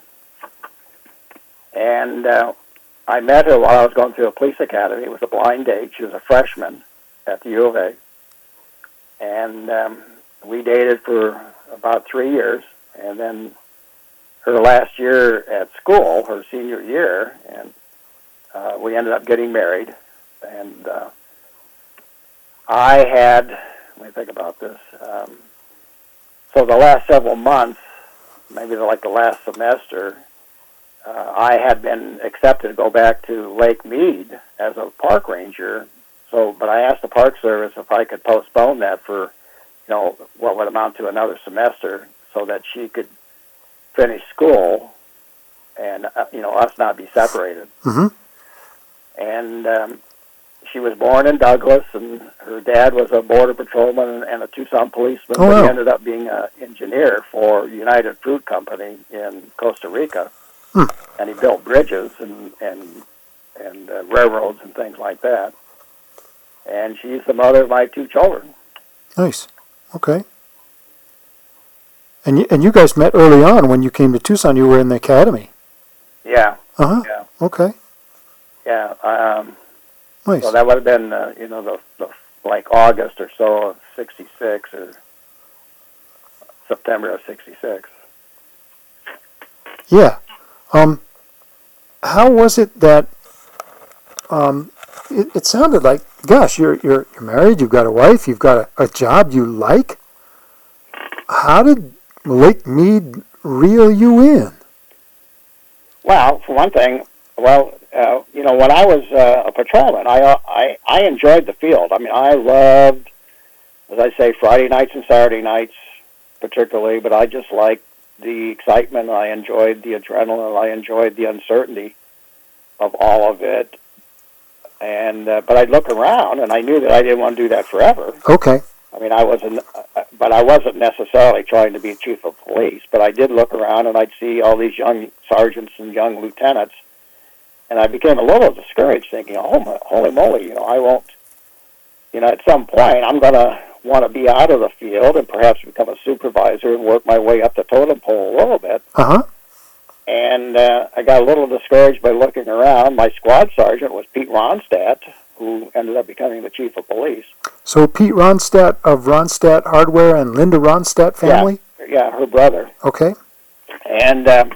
and uh, I met her while I was going through a police academy. It was a blind date. She was a freshman at the U of A, and um, we dated for about three years, and then her last year at school, her senior year, and uh, we ended up getting married. And uh, I had, let me think about this. Um, so the last several months, maybe the, like the last semester, uh, I had been accepted to go back to Lake Mead as a park ranger. So, but I asked the Park Service if I could postpone that for, you know, what would amount to another semester, so that she could finish school and, uh, you know, us not be separated. Mm-hmm. And um, she was born in Douglas, and her dad was a border patrolman and a Tucson policeman, Oh, but wow. he ended up being an engineer for United Fruit Company in Costa Rica. Hmm. And he built bridges and, and, and uh, railroads and things like that. And she's the mother of my two children. Nice. Okay. And you, and you guys met early on when you came to Tucson. You were in the academy. Yeah. Uh huh. Yeah. Okay. Yeah. Um, Nice. so that would have been, uh, you know, the, the like August or so of sixty-six or September of sixty-six. Yeah. Um, how was it that? Um, it, it sounded like, gosh, you're you're you're married. You've got a wife. You've got a, a job you like. How did Lake Mead reel you in? Well, for one thing, well, uh, you know, when I was uh, a patrolman, I, uh, I I enjoyed the field. I mean, I loved, as I say, Friday nights and Saturday nights particularly, but I just liked the excitement. I enjoyed the adrenaline. I enjoyed the uncertainty of all of it. And uh, but I'd look around, and I knew that I didn't want to do that forever. Okay. I mean, I wasn't, uh, but I wasn't necessarily trying to be chief of police. But I did look around, and I'd see all these young sergeants and young lieutenants, and I became a little discouraged, thinking, "Oh, my, holy moly! You know, I won't. You know, at some point, I'm going to want to be out of the field and perhaps become a supervisor and work my way up the totem pole a little bit." Uh huh. And uh, I got a little discouraged by looking around. My squad sergeant was Pete Ronstadt, who ended up becoming the chief of police. So Pete Ronstadt of Ronstadt Hardware and Linda Ronstadt family? Yeah, yeah, her brother. Okay. And um,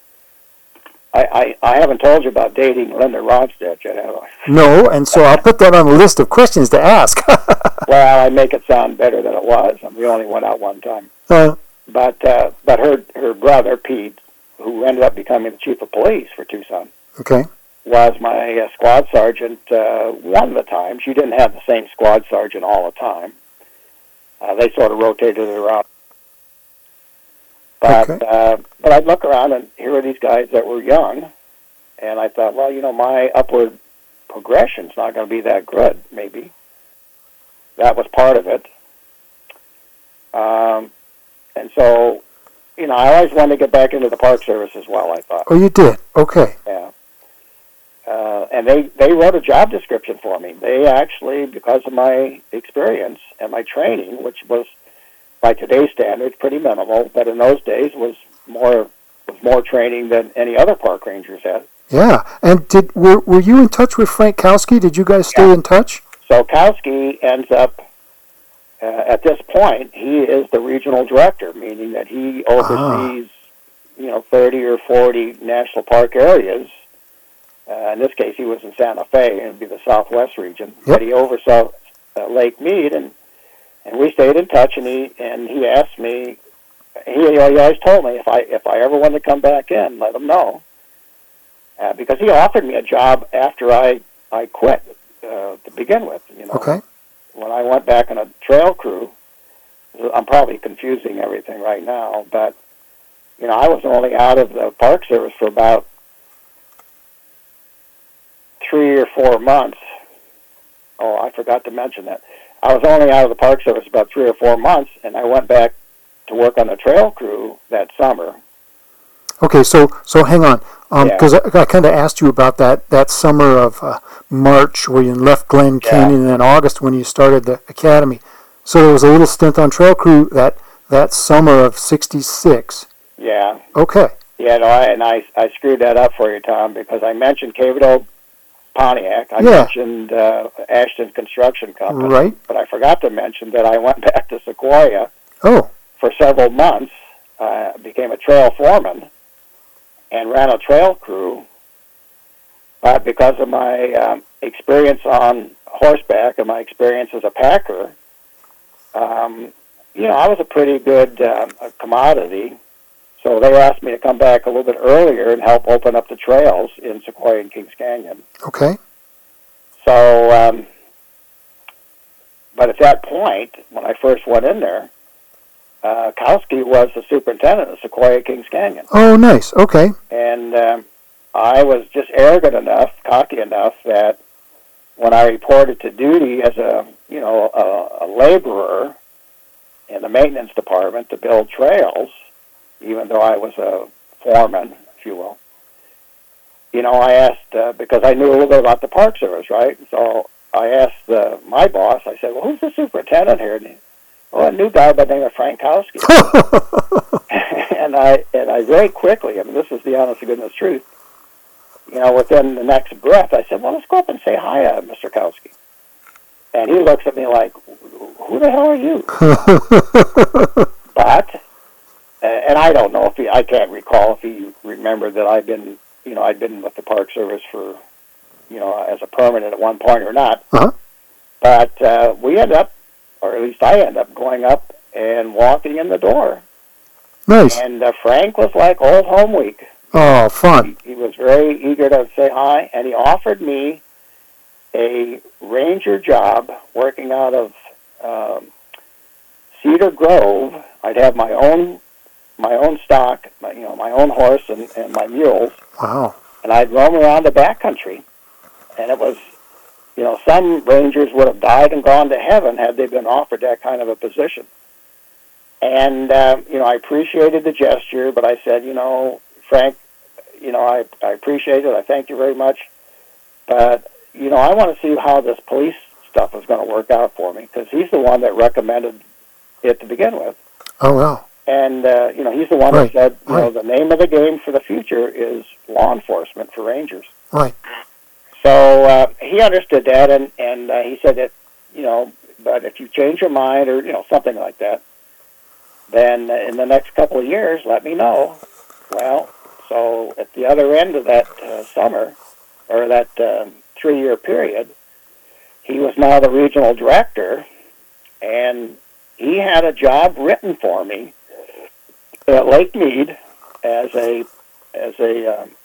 I, I, I haven't told you about dating Linda Ronstadt yet, have I? No, and so I'll put that on the list of questions to ask. Well, I make it sound better than it was. We only went out one time. uh, But uh, but her her brother, Pete, who ended up becoming the chief of police for Tucson, okay. was my uh, squad sergeant uh, one of the times. You didn't have the same squad sergeant all the time. Uh, they sort of rotated it around. But Okay. uh, but I'd look around, and here were these guys that were young, and I thought, well, you know, my upward progression's not going to be that good, maybe. That was part of it. Um, and so, you know, I always wanted to get back into the Park Service as well, I thought. Oh, you did? Okay. Yeah. Uh, and they, they wrote a job description for me. They actually, because of my experience and my training, which was, by today's standards, pretty minimal, but in those days was more was more training than any other park rangers had. Yeah. And did were, were you in touch with Frank Kowski? Did you guys stay Yeah. in touch? So Kowski ends up, uh, at this point, he is the regional director, meaning that he oversees, you know, thirty or forty national park areas. Uh, in this case, he was in Santa Fe, and it would be the Southwest region. Yep. But he oversaw uh, Lake Mead, and and we stayed in touch. And he and he asked me, he, he always told me if I if I ever wanted to come back in, let him know, uh, because he offered me a job after I I quit uh, to begin with. You know, Okay. when I went back on a trail crew, I'm probably confusing everything right now, but you know, I was only out of the Park Service for about three or four months. Oh, I forgot to mention that. I was only out of the Park Service about three or four months, and I went back to work on the trail crew that summer. Okay, so so hang on, Yeah. because I, I kind of asked you about that that summer of uh, March where you left Glen Yeah. Canyon, and then August when you started the academy. So there was a little stint on trail crew that that summer of sixty-six. Yeah. Okay. Yeah, no, I, and I, I screwed that up for you, Tom, because I mentioned Cavedo Pontiac. I Yeah. mentioned uh, Ashton Construction Company. Right. But I forgot to mention that I went back to Sequoia Oh. for several months, uh, became a trail foreman, and ran a trail crew. But because of my um, experience on horseback and my experience as a packer, um, you know, I was a pretty good um, a commodity. So they asked me to come back a little bit earlier and help open up the trails in Sequoia and Kings Canyon. Okay. So, um, but at that point, when I first went in there, uh, Kowski was the superintendent of Sequoia Kings Canyon. Oh, nice. Okay. And um, I was just arrogant enough, cocky enough, that when I reported to duty as a, you know, a, a laborer in the maintenance department to build trails, even though I was a foreman, if you will, you know, I asked, uh, because I knew a little bit about the Park Service, right? So I asked uh, my boss, I said, well, who's the superintendent here? And he, Well, a new guy by the name of Frankowski. and I and I very quickly, I mean, this is the honest to goodness truth, you know, within the next breath, I said, well, let's go up and say hi, uh, Mister Kowski. And he looks at me like, who the hell are you? But, uh, and I don't know if he, I can't recall if he remembered that I'd been, you know, I'd been with the Park Service for, you know, as a permanent at one point or not. Uh-huh. But uh, we ended up, or at least I ended up going up and walking in the door. Nice. And uh, Frank was like old home week. Oh, fun. He, he was very eager to say hi, and he offered me a ranger job working out of um, Cedar Grove. I'd have my own my own stock, my, you know, my own horse and, and my mules. Wow. And I'd roam around the backcountry. And it was, you know, some rangers would have died and gone to heaven had they been offered that kind of a position. And, uh, you know, I appreciated the gesture, but I said, you know, Frank, you know, I, I appreciate it. I thank you very much. But, you know, I want to see how this police stuff is going to work out for me, because he's the one that recommended it to begin with. Oh, well. And, uh, you know, he's the one Right. that said, you Right. know, the name of the game for the future is law enforcement for rangers. Right. So uh, he understood that, and, and uh, he said that, you know, but if you change your mind or, you know, something like that, then in the next couple of years, let me know. Well, so at the other end of that uh, summer, or that um, three-year period, he was now the regional director, and he had a job written for me at Lake Mead as a as a um,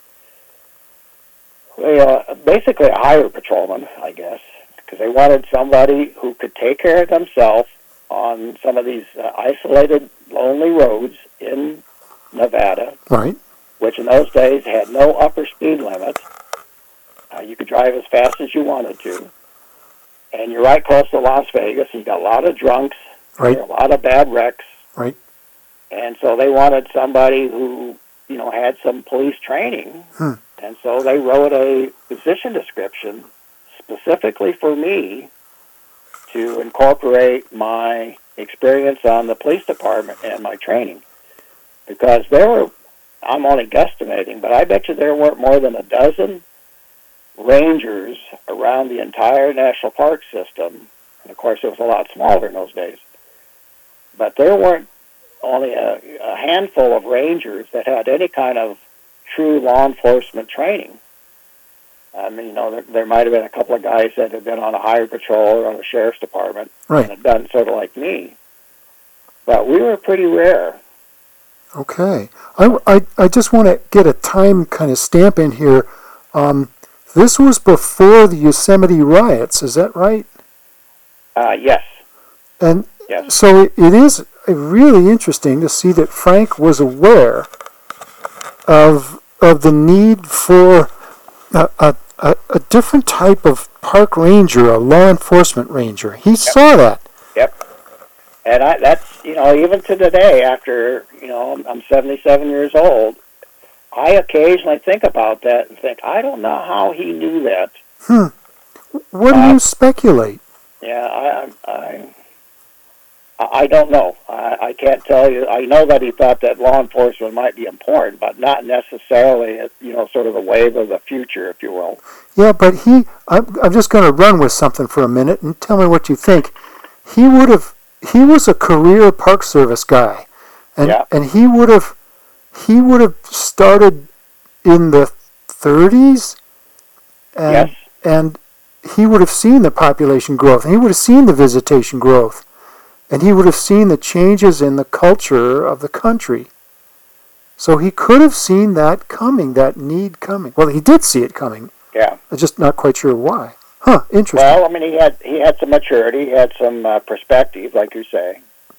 well, basically a hired patrolman, I guess, because they wanted somebody who could take care of themselves on some of these uh, isolated, lonely roads in Nevada, Right. which in those days had no upper speed limit. Uh, you could drive as fast as you wanted to. And you're right close to Las Vegas. You got a lot of drunks, Right. a lot of bad wrecks. Right. And so they wanted somebody who, you know, had some police training. Hmm. And so they wrote a position description specifically for me to incorporate my experience on the police department and my training. Because there were, I'm only guesstimating, but I bet you there weren't more than a dozen rangers around the entire national park system. And of course, it was a lot smaller in those days. But there weren't only a, a handful of rangers that had any kind of true law enforcement training. I mean, you know, there, there might have been a couple of guys that had been on a highway patrol or on the sheriff's department Right. and had done sort of like me. But we were pretty rare. Okay. I, I, I just want to get a time kind of stamp in here. Um, this was before the Yosemite riots, is that right? Uh, yes, And yes. so it, it is really interesting to see that Frank was aware of of the need for a, a, a, a different type of park ranger, a law enforcement ranger. He yep. saw that. Yep. And I, that's, you know, even to today, after, you know, I'm seventy-seven years old, I occasionally think about that and think, I don't know how he knew that. Hmm. What do uh, you speculate? Yeah, I, I, I don't know. I, I can't tell you. I know that he thought that law enforcement might be important, but not necessarily, you know, sort of the wave of the future, if you will. Yeah, but he, I'm, I'm just going to run with something for a minute and tell me what you think. He would have, he was a career Park Service guy, and yeah. and he would have, he would have started in the thirties, and yes. and he would have seen the population growth, and he would have seen the visitation growth. And he would have seen the changes in the culture of the country. So he could have seen that coming, that need coming. Well, he did see it coming. Yeah. I'm just not quite sure why. Huh, interesting. Well, I mean, he had he had some maturity, he had some uh, perspective, like you say.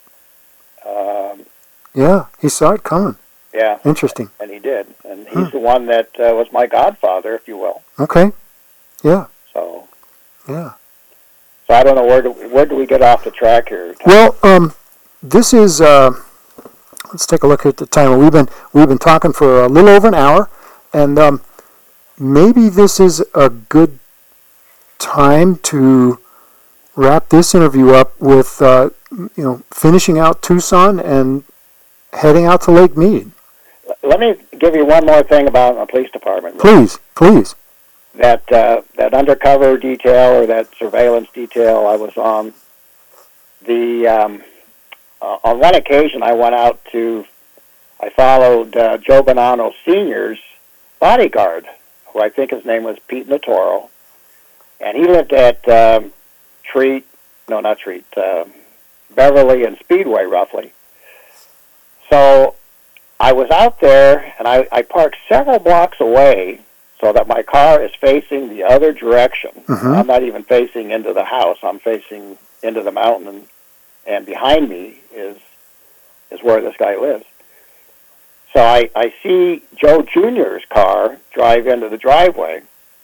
Um, yeah, he saw it coming. Yeah. Interesting. And he did. And he's hmm. the one that uh, was my godfather, if you will. Okay. Yeah. So. Yeah. So I don't know, where do, where do we get off the track here, Tom? Well, um, this is, uh, let's take a look at the time. We've been, we've been talking for a little over an hour, and um, maybe this is a good time to wrap this interview up with uh, you know, finishing out Tucson and heading out to Lake Mead. Let me give you one more thing about the police department. Please, please. That uh, that undercover detail or that surveillance detail I was on. The um, uh, on one occasion I went out to, I followed uh, Joe Bonanno Senior's bodyguard, who I think his name was Pete Natoro, and he lived at um, Treat, no, not Treat, uh, Beverly and Speedway, roughly. So I was out there, and I, I parked several blocks away so that my car is facing the other direction. Mm-hmm. I'm not even facing into the house. I'm facing into the mountain, and, and behind me is is where this guy lives. So I, I see Joe Junior's car drive into the driveway,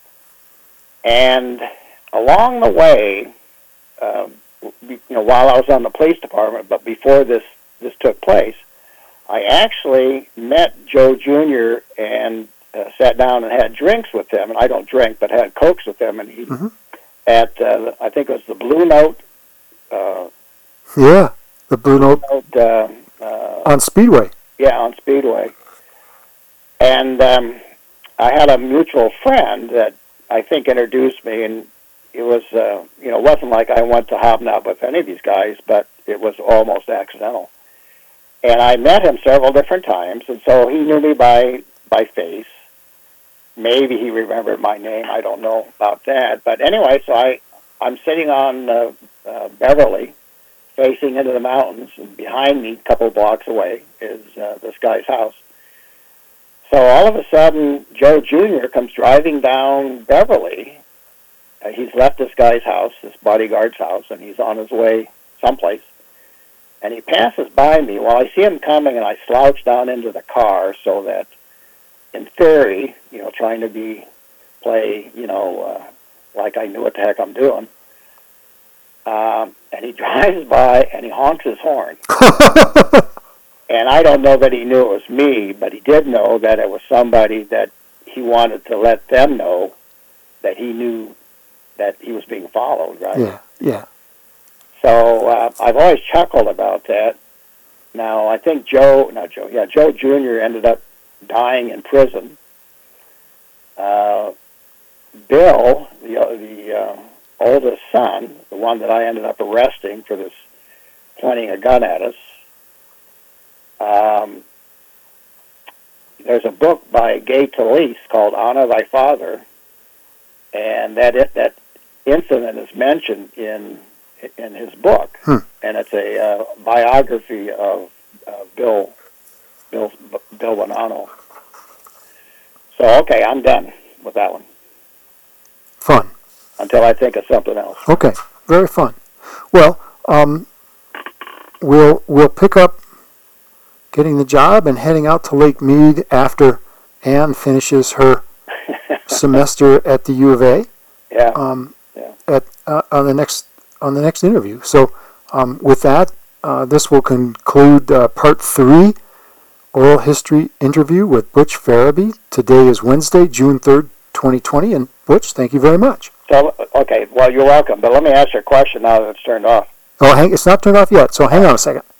and along the way, um, you know, while I was on the police department, but before this, this took place, I actually met Joe Junior and uh, sat down and had drinks with him. And I don't drink, but had Cokes with him. And he, Mm-hmm. at, uh, I think it was the Blue Note. Uh, Yeah, the Blue Note Note uh, uh, on Speedway. Yeah, on Speedway. And um, I had a mutual friend that I think introduced me, and it was, uh, you know, it wasn't like I went to hobnob with any of these guys, but it was almost accidental. And I met him several different times, and so he knew me by by face. Maybe he remembered my name. I don't know about that. But anyway, so I, I'm sitting on uh, uh, Beverly, facing into the mountains, and behind me, a couple of blocks away, is uh, this guy's house. So all of a sudden, Joe Junior comes driving down Beverly. Uh, he's left this guy's house, this bodyguard's house, and he's on his way someplace. And he passes by me. Well, I see him coming, and I slouch down into the car so that, in theory, you know, trying to be, play, you know, uh, like I knew what the heck I'm doing. Um, and he drives by, and he honks his horn. And I don't know that he knew it was me, but he did know that it was somebody that he wanted to let them know that he knew that he was being followed, right? Yeah, yeah. So uh, I've always chuckled about that. Now, I think Joe, not Joe, yeah, Joe Junior ended up dying in prison. Uh, Bill, the, uh, the uh, oldest son, the one that I ended up arresting for this pointing a gun at us, um, there's a book by Gay Talese called Honor Thy Father, and that it, that incident is mentioned in in his book, hmm. and it's a uh, biography of uh, Bill Bill Bill Bonanno. So okay, I'm done with that one. Fun. Until I think of something else. Okay, very fun. Well, um, we'll we'll pick up getting the job and heading out to Lake Mead after Ann finishes her semester at the U of A. Yeah. Um, yeah. At uh, on the next on the next interview. So, um, with that, uh, this will conclude uh, part three, oral history interview with Butch Farabee. Today is Wednesday, June third, twenty twenty, and Butch, thank you very much. So okay, well you're welcome. But let me ask you a question now that it's turned off. Oh, hang, it's not turned off yet. So hang on a second.